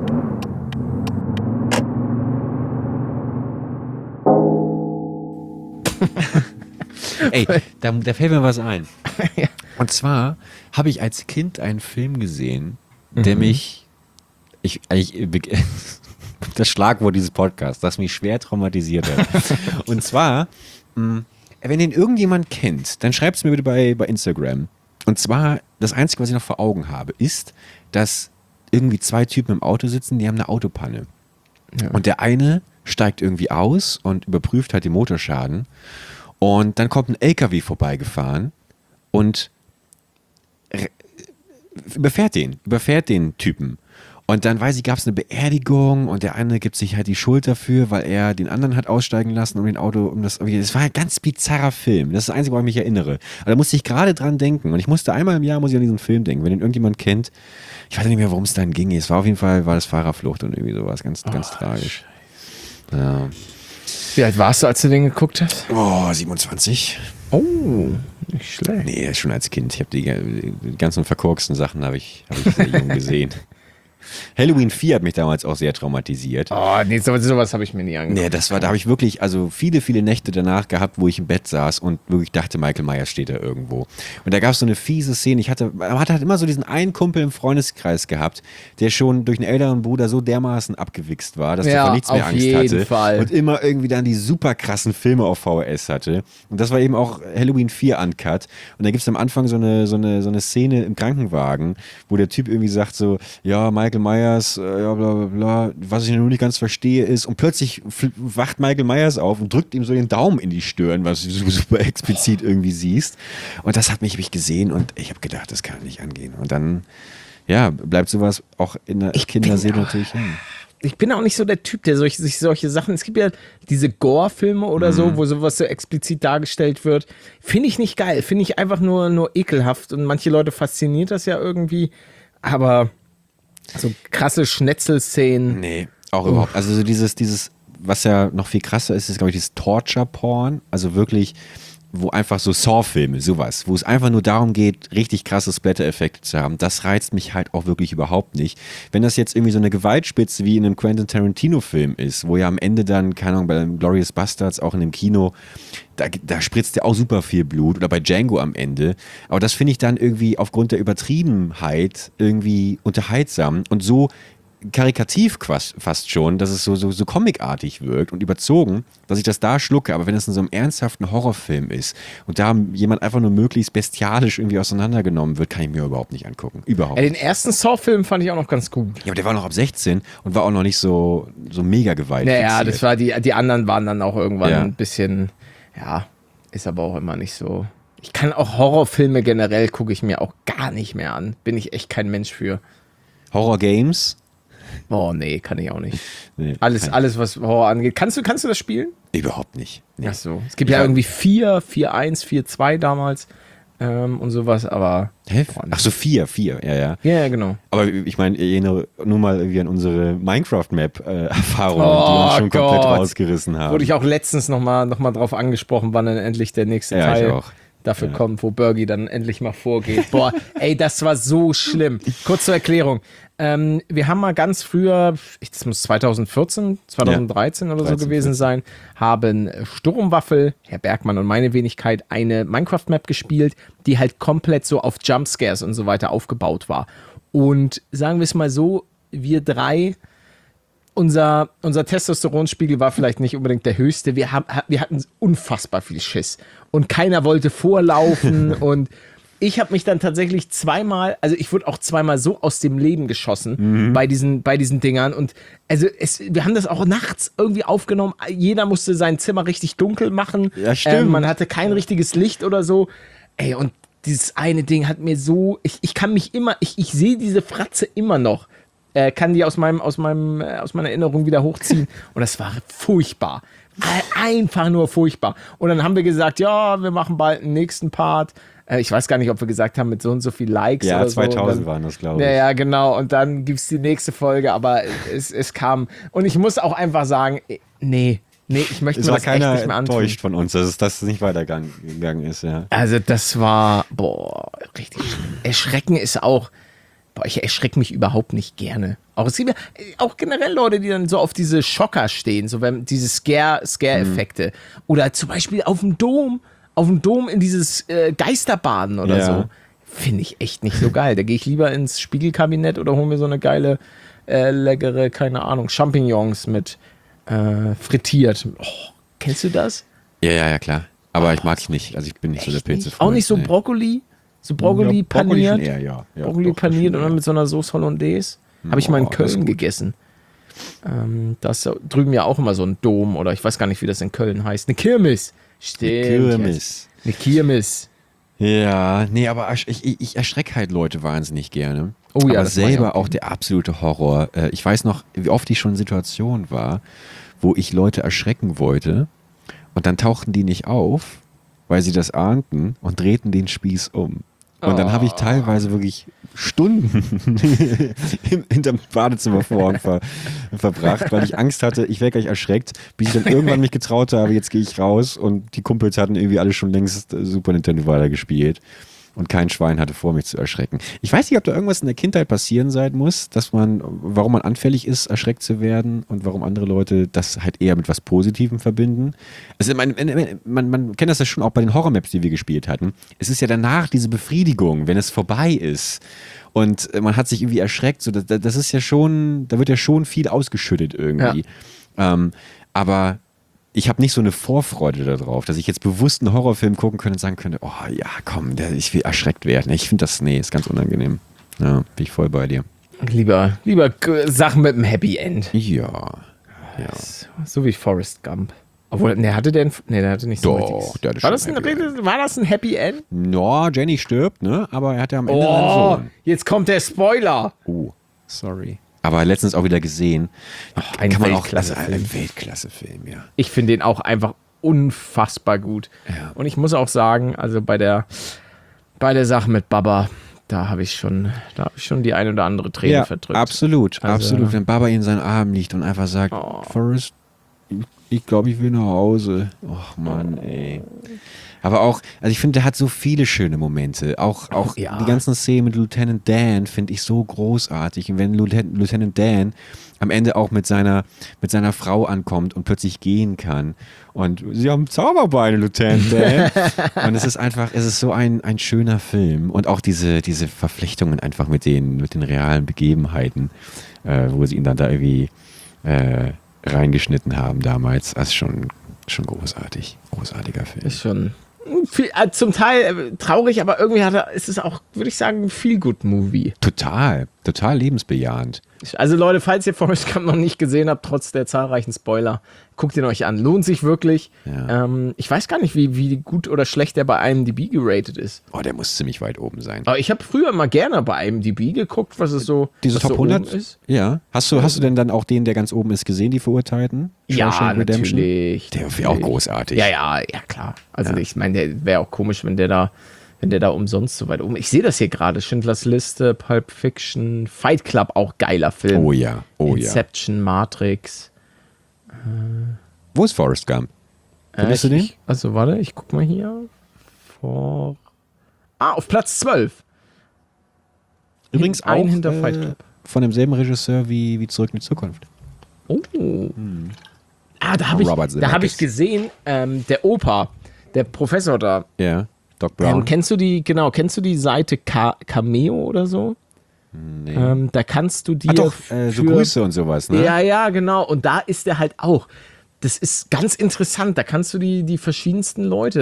Speaker 1: Ey, da, da fällt mir was ein.
Speaker 2: Ja.
Speaker 1: Und zwar habe ich als Kind einen Film gesehen, der mich, ich, ich, das Schlagwort dieses Podcasts, das mich schwer traumatisiert hat. Und zwar, mh, wenn den irgendjemand kennt, dann schreibt es mir bitte bei, bei Instagram. Und zwar, das Einzige, was ich noch vor Augen habe, ist, dass irgendwie zwei Typen im Auto sitzen, die haben eine Autopanne.
Speaker 2: Ja.
Speaker 1: Und der eine steigt irgendwie aus und überprüft halt den Motorschaden. Und dann kommt ein L K W vorbeigefahren und re- überfährt den, überfährt den Typen. Und dann weiß ich, gab es eine Beerdigung und der eine gibt sich halt die Schuld dafür, weil er den anderen hat aussteigen lassen, um den Auto, um das, das war ein ganz bizarrer Film. Das ist das Einzige, woran ich mich erinnere. Aber da musste ich gerade dran denken und ich musste einmal im Jahr, muss ich an diesen Film denken, wenn den irgendjemand kennt. Ich weiß nicht mehr, worum es dann ging. Es war auf jeden Fall, war das Fahrerflucht und irgendwie sowas, ganz, ganz
Speaker 2: Oh,
Speaker 1: tragisch. Ja.
Speaker 2: Wie alt warst du, als du den geguckt hast?
Speaker 1: Oh, siebenundzwanzig.
Speaker 2: Oh, nicht schlecht.
Speaker 1: Nee, schon als Kind. Ich habe die, die ganzen verkorksten Sachen habe ich, hab ich sehr jung gesehen. Halloween vier hat mich damals auch sehr traumatisiert.
Speaker 2: Oh, nee, so, sowas habe ich mir nie angeguckt.
Speaker 1: Nee, das war, da habe ich wirklich, also viele, viele Nächte danach gehabt, wo ich im Bett saß und wirklich dachte, Michael Myers steht da irgendwo. Und da gab es so eine fiese Szene. Ich hatte, man hat halt immer so diesen einen Kumpel im Freundeskreis gehabt, der schon durch einen älteren Bruder so dermaßen abgewichst war, dass
Speaker 2: Ja,
Speaker 1: der vor nichts mehr
Speaker 2: auf
Speaker 1: Angst
Speaker 2: jeden
Speaker 1: hatte.
Speaker 2: Fall.
Speaker 1: Und immer irgendwie dann die super krassen Filme auf V H S hatte. Und das war eben auch Halloween vier Uncut. Und da gibt es am Anfang so eine, so, eine, so eine Szene im Krankenwagen, wo der Typ irgendwie sagt so, ja, Michael Myers, äh, ja, bla, bla, bla. Was ich noch nicht ganz verstehe ist, und plötzlich fl- wacht Michael Myers auf und drückt ihm so den Daumen in die Stirn, was du super explizit irgendwie siehst. Und das hat mich, hab ich gesehen und ich habe gedacht, das kann nicht angehen. Und dann, ja, bleibt sowas auch in der
Speaker 2: Ich
Speaker 1: Kinderseele
Speaker 2: bin-
Speaker 1: natürlich hängen.
Speaker 2: Ich bin auch nicht so der Typ, der solche, sich solche Sachen, es gibt ja diese Gore-Filme oder so, wo sowas so explizit dargestellt wird. Finde ich nicht geil, finde ich einfach nur, nur ekelhaft und manche Leute fasziniert das ja irgendwie, aber so krasse Schnetzelszenen.
Speaker 1: Nee, auch überhaupt. Also so dieses, dieses, was ja noch viel krasser ist, ist, glaube ich, dieses Torture-Porn. Also wirklich, wo einfach so Saw-Filme, sowas, wo es einfach nur darum geht, richtig krasse Splatter-Effekte zu haben, das reizt mich halt auch wirklich überhaupt nicht. Wenn das jetzt irgendwie so eine Gewaltspitze wie in einem Quentin Tarantino-Film ist, wo ja am Ende dann, keine Ahnung, bei den Glorious Bastards, auch in dem Kino, da, da spritzt ja auch super viel Blut oder bei Django am Ende. Aber das finde ich dann irgendwie aufgrund der Übertriebenheit irgendwie unterhaltsam und so karikativ quas- fast schon, dass es so, so, so comicartig wirkt und überzogen, dass ich das da schlucke. Aber wenn es in so einem ernsthaften Horrorfilm ist und da jemand einfach nur möglichst bestialisch irgendwie auseinandergenommen wird, kann ich mir überhaupt nicht angucken. Überhaupt
Speaker 2: Ey,
Speaker 1: nicht.
Speaker 2: den ersten Saw-Film fand ich auch noch ganz gut.
Speaker 1: Ja, aber der war noch ab sechzehn und war auch noch nicht so, so mega gewaltig.
Speaker 2: Naja, das war die, die anderen waren dann auch irgendwann
Speaker 1: Ja.
Speaker 2: ein bisschen, ja, ist aber auch immer nicht so. Ich kann auch Horrorfilme generell, gucke ich mir auch gar nicht mehr an. Bin ich echt kein Mensch für.
Speaker 1: Horror-Games?
Speaker 2: Oh, nee, kann ich auch nicht.
Speaker 1: Nee,
Speaker 2: Alles,
Speaker 1: kein-
Speaker 2: alles, was Horror angeht. Kannst du, kannst du das spielen?
Speaker 1: Überhaupt nicht. Nee.
Speaker 2: Ach so. Es gibt
Speaker 1: Ich
Speaker 2: ja
Speaker 1: war-
Speaker 2: irgendwie vier, vier eins, vier zwei damals ähm, und sowas, aber.
Speaker 1: Hä?
Speaker 2: Boah, nee.
Speaker 1: Ach so, vier, vier, ja, ja.
Speaker 2: Ja, ja, genau.
Speaker 1: Aber ich meine, ich erinnere nur mal irgendwie an unsere Minecraft-Map-Erfahrungen,
Speaker 2: Oh
Speaker 1: die uns schon komplett
Speaker 2: Gott.
Speaker 1: rausgerissen haben.
Speaker 2: Wurde ich auch letztens nochmal noch mal drauf angesprochen, wann dann endlich der nächste
Speaker 1: Ja, ich
Speaker 2: Teil
Speaker 1: auch.
Speaker 2: dafür
Speaker 1: Ja.
Speaker 2: kommt, wo Bergi dann endlich mal vorgeht. Boah, ey, das war so schlimm. Kurz zur Erklärung. Ähm, wir haben mal ganz früher, ich- das muss zweitausendvierzehn, zweitausenddreizehn oder so
Speaker 1: dreizehn,
Speaker 2: gewesen sein, haben Sturmwaffel, Herr Bergmann und meine Wenigkeit, eine Minecraft-Map gespielt, die halt komplett so auf Jumpscares und so weiter aufgebaut war. Und sagen wir es mal so, wir drei, unser, unser Testosteronspiegel war vielleicht nicht unbedingt der höchste. Wir, haben, wir hatten unfassbar viel Schiss. Und keiner wollte vorlaufen. Und ich habe mich dann tatsächlich zweimal, also ich wurde auch zweimal so aus dem Leben geschossen mhm. bei, diesen, bei diesen Dingern. Und also es, wir haben das auch nachts irgendwie aufgenommen. Jeder musste sein Zimmer richtig dunkel machen.
Speaker 1: Ja, stimmt.
Speaker 2: Ähm, man hatte kein richtiges Licht oder so. Ey, und dieses eine Ding hat mir so, ich, ich kann mich immer, ich, ich sehe diese Fratze immer noch. Äh, kann die aus meinem, aus meinem, äh, aus meiner Erinnerung wieder hochziehen. Und das war furchtbar. Einfach nur furchtbar. Und dann haben wir gesagt, ja, wir machen bald einen nächsten Part. Äh, ich weiß gar nicht, ob wir gesagt haben, mit so und so viel Likes
Speaker 1: ja,
Speaker 2: oder
Speaker 1: zweitausend
Speaker 2: so. Dann,
Speaker 1: waren das, glaube ich.
Speaker 2: Ja, ja, genau. Und dann gibt es die nächste Folge, aber es, es kam. Und ich muss auch einfach sagen, nee, nee, ich möchte
Speaker 1: es
Speaker 2: mir
Speaker 1: war
Speaker 2: das echt nicht mehr antun.
Speaker 1: enttäuscht von uns, dass es das nicht weitergegangen ist, ja.
Speaker 2: Also das war, boah, richtig schlimm. Erschrecken ist auch, boah, ich erschrecke mich überhaupt nicht gerne. Auch, es gibt ja auch generell Leute, die dann so auf diese Schocker stehen, so wenn diese Scare, Scare-Effekte. Mhm. Oder zum Beispiel auf dem Dom, auf dem Dom in dieses äh, Geisterbaden oder
Speaker 1: ja.
Speaker 2: so. Finde ich echt nicht so geil. Da gehe ich lieber ins Spiegelkabinett oder hole mir so eine geile, äh, leckere, keine Ahnung, Champignons mit äh, frittiert. Oh, kennst du das?
Speaker 1: Ja, ja, ja, klar. Aber ich mag ich nicht. Also ich bin nicht so der Pilzefreund.
Speaker 2: Auch nicht so
Speaker 1: nee.
Speaker 2: Brokkoli? So Brokkoli
Speaker 1: ja,
Speaker 2: paniert?
Speaker 1: Brokkoli, eher, ja. Ja,
Speaker 2: Brokkoli
Speaker 1: doch,
Speaker 2: paniert
Speaker 1: schon,
Speaker 2: und dann
Speaker 1: ja.
Speaker 2: mit so einer Sauce Hollandaise. Habe ich mal in
Speaker 1: Oh, das ist
Speaker 2: Köln
Speaker 1: gut.
Speaker 2: gegessen. Ähm, da ist ja drüben ja auch immer so ein Dom oder ich weiß gar nicht, wie das in Köln heißt. Eine Kirmes. Stimmt.
Speaker 1: Eine Kirmes.
Speaker 2: Eine Kirmes.
Speaker 1: Ja, nee, aber ich, ich, ich erschrecke halt Leute wahnsinnig gerne.
Speaker 2: Oh ja,
Speaker 1: aber
Speaker 2: das war ja
Speaker 1: selber
Speaker 2: auch
Speaker 1: auch der absolute Horror. Äh, Ich weiß noch, wie oft ich schon in Situationen war, wo ich Leute erschrecken wollte und dann tauchten die nicht auf, weil sie das ahnten und drehten den Spieß um. Und dann habe ich teilweise wirklich Stunden im- hinterm Badezimmervorhang ver verbracht, weil ich Angst hatte, ich wäre gleich erschreckt, bis ich dann irgendwann mich getraut habe, jetzt gehe ich raus und die Kumpels hatten irgendwie alle schon längst äh, Super Nintendo weitergespielt. Und kein Schwein hatte vor, mich zu erschrecken. Ich weiß nicht, ob da irgendwas in der Kindheit passieren sein muss, dass man, warum man anfällig ist, erschreckt zu werden und warum andere Leute das halt eher mit was Positivem verbinden. Also man, man, man kennt das ja schon auch bei den Horror-Maps, die wir gespielt hatten. Es ist ja danach diese Befriedigung, wenn es vorbei ist und man hat sich irgendwie erschreckt. So, das, das ist ja schon, da wird ja schon viel ausgeschüttet irgendwie. Ja. Ähm, aber ich habe nicht so eine Vorfreude darauf, dass ich jetzt bewusst einen Horrorfilm gucken könnte und sagen könnte, oh ja, komm, der, ich will erschreckt werden. Ich finde das, nee, ist ganz unangenehm. Ja, bin ich voll bei dir.
Speaker 2: Lieber, lieber g- Sachen mit einem Happy End.
Speaker 1: Ja. ja.
Speaker 2: So wie Forrest Gump. Obwohl, ne, hatte der, ein, nee, der hatte nicht so
Speaker 1: Doch,
Speaker 2: ein richtiges-
Speaker 1: der hatte
Speaker 2: war
Speaker 1: schon
Speaker 2: das, ein,
Speaker 1: ein Happy
Speaker 2: Rede- war das ein Happy End?
Speaker 1: No, Jenny stirbt, ne? Aber er hat ja am Ende
Speaker 2: Oh,
Speaker 1: einen Sohn.
Speaker 2: jetzt kommt der Spoiler.
Speaker 1: Oh, sorry. Aber letztens auch wieder gesehen.
Speaker 2: ein
Speaker 1: Kann man auch
Speaker 2: Weltklasse-Film.
Speaker 1: ein Weltklasse-Film, ja.
Speaker 2: Ich finde den auch einfach unfassbar gut.
Speaker 1: Ja.
Speaker 2: Und ich muss auch sagen, also bei der, bei der Sache mit Baba, da habe ich schon, da habe ich schon die ein oder andere Träne
Speaker 1: Ja,
Speaker 2: verdrückt.
Speaker 1: absolut,
Speaker 2: Also-
Speaker 1: absolut. Wenn Baba in seinen Armen liegt und einfach sagt,
Speaker 2: Oh.
Speaker 1: Forrest, ich, ich glaube, ich will nach Hause. Och Mann, ey. Aber auch, also ich finde, der hat so viele schöne Momente. Auch, auch
Speaker 2: Ja.
Speaker 1: die ganzen Szenen mit Lieutenant Dan finde ich so großartig. Und wenn Lieutenant, Lieutenant Dan am Ende auch mit seiner, mit seiner Frau ankommt und plötzlich gehen kann. Und sie haben Zauberbeine, Lieutenant Dan. Und es ist einfach, es ist so ein, ein schöner Film. Und auch diese, diese Verflechtungen einfach mit den, mit den realen Begebenheiten, äh, wo sie ihn dann da irgendwie äh, reingeschnitten haben damals. Das ist schon, schon großartig. Großartiger Film.
Speaker 2: Ist schon viel, äh, zum Teil äh, traurig, aber irgendwie hat er, ist es auch, würde ich sagen, ein Feel-Good-Movie.
Speaker 1: Total, total lebensbejahend.
Speaker 2: Also Leute, falls ihr Forrest Gump noch nicht gesehen habt, trotz der zahlreichen Spoiler, guckt ihn euch an. Lohnt sich wirklich.
Speaker 1: Ja.
Speaker 2: Ähm, ich weiß gar nicht, wie, wie gut oder schlecht der bei I M D B geratet ist.
Speaker 1: Oh, der muss ziemlich weit oben sein.
Speaker 2: Aber ich habe früher mal gerne bei I M D B geguckt, was es so,
Speaker 1: Diese
Speaker 2: was
Speaker 1: Top
Speaker 2: so
Speaker 1: hundert?
Speaker 2: oben ist.
Speaker 1: Ja. Hast du, hast du denn dann auch den, der ganz oben ist, gesehen, die Verurteilten?
Speaker 2: Ja,
Speaker 1: Shawshank Redemption?
Speaker 2: natürlich.
Speaker 1: Der wäre auch großartig.
Speaker 2: Ja, ja, ja, klar. Also
Speaker 1: Ja.
Speaker 2: ich meine, der wäre auch komisch, wenn der da, wenn der da umsonst so weit oben. Ich sehe das hier gerade. Schindlers Liste, Pulp Fiction, Fight Club, auch geiler Film.
Speaker 1: Oh ja, oh ja.
Speaker 2: Inception, Matrix.
Speaker 1: Wo ist Forrest Gump? Findest
Speaker 2: Äh,
Speaker 1: du den?
Speaker 2: Ich, also warte, ich guck mal hier. Vor. Ah, auf Platz zwölf.
Speaker 1: Übrigens
Speaker 2: Hin- ein
Speaker 1: auch
Speaker 2: hinter Fight
Speaker 1: äh,
Speaker 2: Club.
Speaker 1: von demselben Regisseur wie, wie Zurück in die Zukunft.
Speaker 2: Oh. Ah, da habe ich,
Speaker 1: Robert
Speaker 2: da hab ich
Speaker 1: Zemeckis.
Speaker 2: gesehen, ähm, der Opa, der Professor da.
Speaker 1: Ja, Doc
Speaker 2: Ähm,
Speaker 1: Brown.
Speaker 2: kennst du die, genau, kennst du die Seite Ka- Cameo oder so?
Speaker 1: Nee.
Speaker 2: Ähm, da kannst du dir.
Speaker 1: Hat doch äh, so
Speaker 2: für-
Speaker 1: Grüße und sowas, ne?
Speaker 2: Ja, ja, genau. Und da ist der halt auch. Das ist ganz interessant. Da kannst du die, die verschiedensten Leute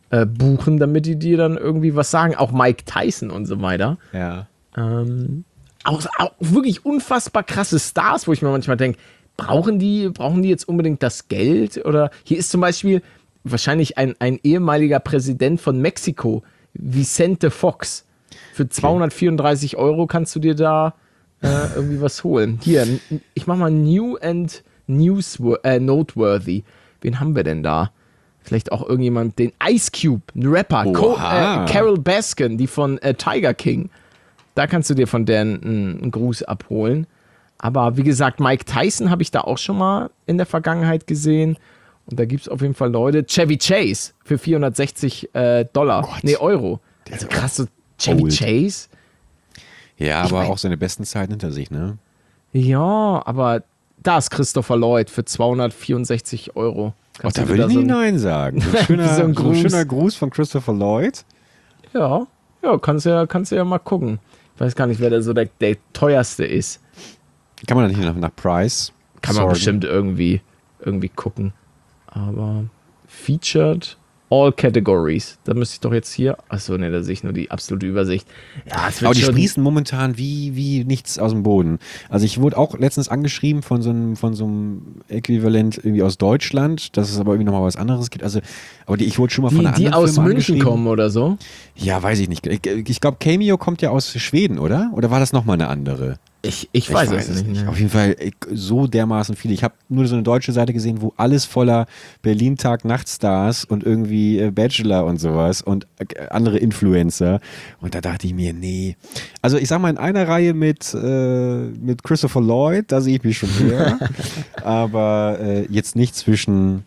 Speaker 2: äh, buchen, damit die dir dann irgendwie was sagen. Auch Mike Tyson und so weiter.
Speaker 1: Ja.
Speaker 2: Ähm, auch, auch wirklich unfassbar krasse Stars, wo ich mir manchmal denke, brauchen die, brauchen die jetzt unbedingt das Geld? Oder hier ist zum Beispiel wahrscheinlich ein, ein ehemaliger Präsident von Mexiko, Vicente Fox. Für zweihundertvierunddreißig Euro kannst du dir da äh, irgendwie was holen. Hier, n- ich mach mal New and News, äh, Noteworthy. Wen haben wir denn da? Vielleicht auch irgendjemand, den Ice Cube, ein Rapper, Co
Speaker 1: Oha.
Speaker 2: äh, Carol Baskin, die von äh, Tiger King. Da kannst du dir von der einen, einen Gruß abholen. Aber wie gesagt, Mike Tyson habe ich da auch schon mal in der Vergangenheit gesehen. Und da gibt es auf jeden Fall Leute. Chevy Chase für vierhundertsechzig äh, Dollar.
Speaker 1: Gott.
Speaker 2: Nee, Euro.
Speaker 1: Der
Speaker 2: Also
Speaker 1: ist
Speaker 2: krass, so Chevy
Speaker 1: old.
Speaker 2: Chase.
Speaker 1: Ja,
Speaker 2: Ich
Speaker 1: aber
Speaker 2: mein-
Speaker 1: auch seine besten Zeiten hinter sich, ne?
Speaker 2: Ja, aber da ist Christopher Lloyd für zweihundertvierundsechzig Euro.
Speaker 1: Oh,
Speaker 2: Kannst
Speaker 1: da
Speaker 2: du
Speaker 1: würde
Speaker 2: dir
Speaker 1: ich
Speaker 2: so
Speaker 1: nicht
Speaker 2: ein-
Speaker 1: Nein sagen. So ein schöner,
Speaker 2: So ein
Speaker 1: so ein
Speaker 2: Gruß.
Speaker 1: schöner Gruß von Christopher Lloyd.
Speaker 2: Ja, ja, kannst du ja, kannst du ja mal gucken. Ich weiß gar nicht, wer da so der, der teuerste ist.
Speaker 1: Kann man da nicht nach, nach Price
Speaker 2: Kann man
Speaker 1: sorgen?
Speaker 2: bestimmt irgendwie, irgendwie gucken. Aber featured all categories. Da müsste ich doch jetzt hier. Achso, ne, da sehe ich nur die absolute Übersicht. Ja, es wird
Speaker 1: Aber die
Speaker 2: schon.
Speaker 1: sprießen momentan wie, wie nichts aus dem Boden. Also ich wurde auch letztens angeschrieben von so einem, von so einem Äquivalent irgendwie aus Deutschland, dass es aber irgendwie nochmal was anderes gibt. Also, aber die, ich wurde schon mal von
Speaker 2: Die,
Speaker 1: einer
Speaker 2: die
Speaker 1: anderen
Speaker 2: aus
Speaker 1: Firma
Speaker 2: München
Speaker 1: angeschrieben.
Speaker 2: kommen oder so.
Speaker 1: Ja, weiß ich nicht. Ich, ich glaube, Cameo kommt ja aus Schweden, oder? Oder war das nochmal eine andere?
Speaker 2: Ich, ich weiß es nicht. Ne?
Speaker 1: Auf jeden Fall ich, so dermaßen viele. Ich habe nur so eine deutsche Seite gesehen, wo alles voller Berlin-Tag-Nacht-Stars und irgendwie äh, Bachelor und sowas und äh, andere Influencer. Und da dachte ich mir, nee. Also ich sag mal, in einer Reihe mit, äh, mit Christopher Lloyd, da sehe ich mich schon eher. Aber äh, jetzt nicht zwischen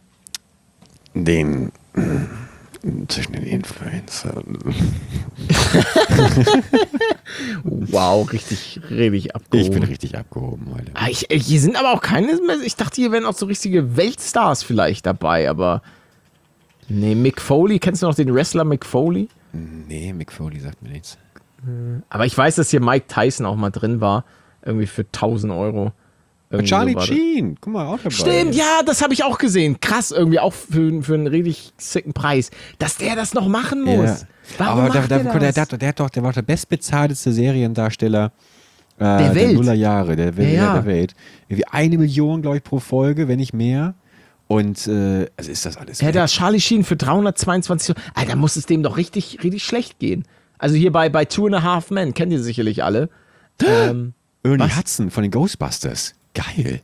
Speaker 1: den zwischen den Influencern.
Speaker 2: Wow, richtig, richtig abgehoben.
Speaker 1: Ich bin richtig abgehoben heute.
Speaker 2: Ah, ich, hier sind aber auch keine mehr. Ich dachte, hier wären auch so richtige Weltstars vielleicht dabei, aber. Nee, Mick Foley, kennst du noch den Wrestler Mick Foley?
Speaker 1: Nee, Mick Foley sagt mir nichts.
Speaker 2: Aber ich weiß, dass hier Mike Tyson auch mal drin war. Irgendwie für tausend Euro. Irgendwie
Speaker 1: Charlie
Speaker 2: so war das.
Speaker 1: Sheen, guck mal, auch dabei.
Speaker 2: Stimmt, ja, das habe ich auch gesehen. Krass, irgendwie auch für, für einen richtig sicken Preis. Dass der das noch machen muss.
Speaker 1: Ja.
Speaker 2: Warum
Speaker 1: Aber
Speaker 2: macht
Speaker 1: der, der,
Speaker 2: der,
Speaker 1: der,
Speaker 2: das?
Speaker 1: der, der, hat doch, der war der bestbezahlteste Seriendarsteller äh,
Speaker 2: Der Welt.
Speaker 1: Nullerjahre der, Welt-
Speaker 2: Ja, ja.
Speaker 1: der Welt. Irgendwie eine Million, glaube ich, pro Folge, wenn nicht mehr. Und äh, also ist das alles
Speaker 2: Der
Speaker 1: weg.
Speaker 2: da Charlie Sheen für dreihundertzweiundzwanzig. Alter, muss es dem doch richtig, richtig schlecht gehen. Also hier bei, bei Two and a Half Men, kennt ihr sicherlich alle. ähm,
Speaker 1: Ernie
Speaker 2: was?
Speaker 1: Hudson von den Ghostbusters. Geil.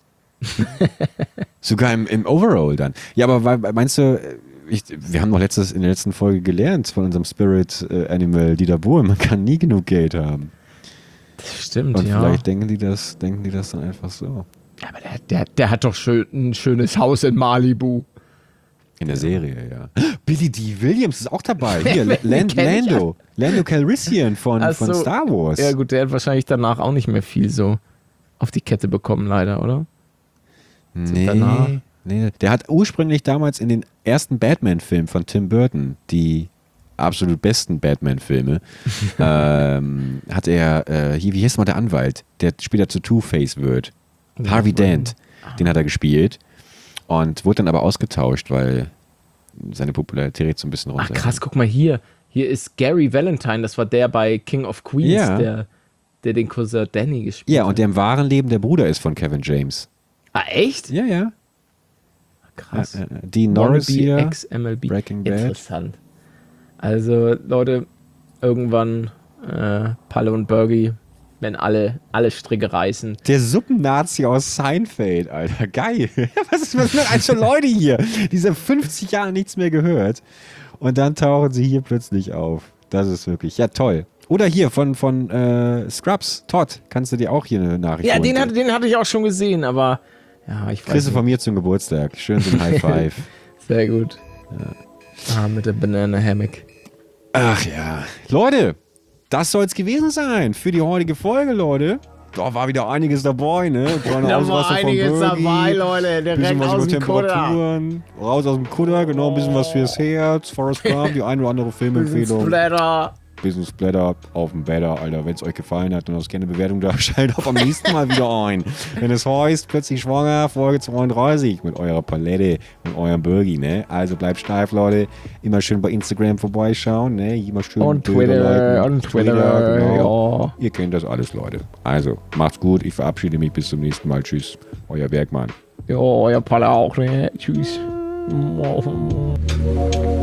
Speaker 1: Sogar im, im Overall dann. Ja, aber weil- meinst du, ich, wir haben doch letztes, in der letzten Folge gelernt von unserem Spirit äh, Animal Dieter Bohlen, man kann nie genug Geld haben.
Speaker 2: das stimmt,
Speaker 1: Und
Speaker 2: ja.
Speaker 1: vielleicht denken die das, denken die das dann einfach so.
Speaker 2: Aber der, der, der hat doch schön, ein schönes Haus in Malibu.
Speaker 1: In der Serie, ja. Billy D. Williams ist auch dabei. Hier,
Speaker 2: Den
Speaker 1: Land,
Speaker 2: kenn ich
Speaker 1: Lando. Lando Calrissian von,
Speaker 2: Ach
Speaker 1: von
Speaker 2: so.
Speaker 1: Star Wars.
Speaker 2: Ja gut, der hat wahrscheinlich danach auch nicht mehr viel so auf die Kette bekommen, leider, oder?
Speaker 1: nee,
Speaker 2: danach?
Speaker 1: nee. Der hat ursprünglich damals in den ersten Batman-Filmen von Tim Burton, die absolut besten Batman-Filme, ähm, hat er, äh, hier, wie hieß mal der Anwalt, der später zu Two-Face wird?
Speaker 2: Ja,
Speaker 1: Harvey
Speaker 2: wohl.
Speaker 1: Dent. Den hat er gespielt und wurde dann aber ausgetauscht, weil seine Popularität so ein bisschen
Speaker 2: Ach
Speaker 1: runter.
Speaker 2: krass, guck mal hier. Hier ist Gary Valentine, das war der bei King of Queens,
Speaker 1: Ja.
Speaker 2: der, der den Cousin Danny gespielt
Speaker 1: Ja,
Speaker 2: hat.
Speaker 1: und der im wahren Leben der Bruder ist von Kevin James.
Speaker 2: Ah, echt?
Speaker 1: Ja, ja.
Speaker 2: Krass.
Speaker 1: Äh, äh, Dean Norris
Speaker 2: Wannabe
Speaker 1: hier.
Speaker 2: Ex-M L B.
Speaker 1: Breaking Bad.
Speaker 2: Interessant. Also, Leute, irgendwann äh, Palle und Bergie, wenn alle, alle Stricke reißen.
Speaker 1: Der Suppennazi aus Seinfeld, Alter. Geil. Was ist was sind denn eigentlich für Leute hier? Die seit fünfzig Jahren nichts mehr gehört. Und dann tauchen sie hier plötzlich auf. Das ist wirklich, ja toll. Oder hier von, von äh, Scrubs, Todd, kannst du dir auch hier eine Nachricht
Speaker 2: Ja,
Speaker 1: holen.
Speaker 2: den, hatte, den hatte ich auch schon gesehen, aber ja, ich weiß
Speaker 1: Kriegst du
Speaker 2: nicht.
Speaker 1: von mir zum Geburtstag. Schön so ein High Five.
Speaker 2: Sehr gut. Ah, mit der Banana Hammock.
Speaker 1: Ach ja. Leute, das soll es gewesen sein für die heutige Folge, Leute. Da war wieder einiges dabei, ne? Kleine
Speaker 2: Da war
Speaker 1: Ausraster von
Speaker 2: einiges
Speaker 1: Birgi,
Speaker 2: dabei, Leute.
Speaker 1: bisschen
Speaker 2: Direkt
Speaker 1: was
Speaker 2: aus
Speaker 1: über
Speaker 2: dem Kutter.
Speaker 1: Temperaturen, raus aus dem Kutter, genau, ein bisschen was fürs Herz, Forrest Gump, die ein oder andere
Speaker 2: Bisschen
Speaker 1: Filmempfehlung.
Speaker 2: Splatter.
Speaker 1: Business Splatter auf dem Better, Alter. Wenn es euch gefallen hat, dann lasst gerne eine Bewertung da. Schaltet auch am nächsten Mal wieder ein. Wenn es heißt, plötzlich schwanger, Folge zweiunddreißig mit eurer Palette und eurem Burgi, ne? Also bleibt steif, Leute. Immer schön bei Instagram vorbeischauen, ne? Immer schön
Speaker 2: Und
Speaker 1: Bilder
Speaker 2: Twitter,
Speaker 1: liken.
Speaker 2: und Twitter,
Speaker 1: genau. Ihr kennt das alles, Leute. Also, macht's gut. Ich verabschiede mich. Bis zum nächsten Mal. Tschüss. Euer Bergmann.
Speaker 2: Ja, euer Palle auch, ne? Tschüss.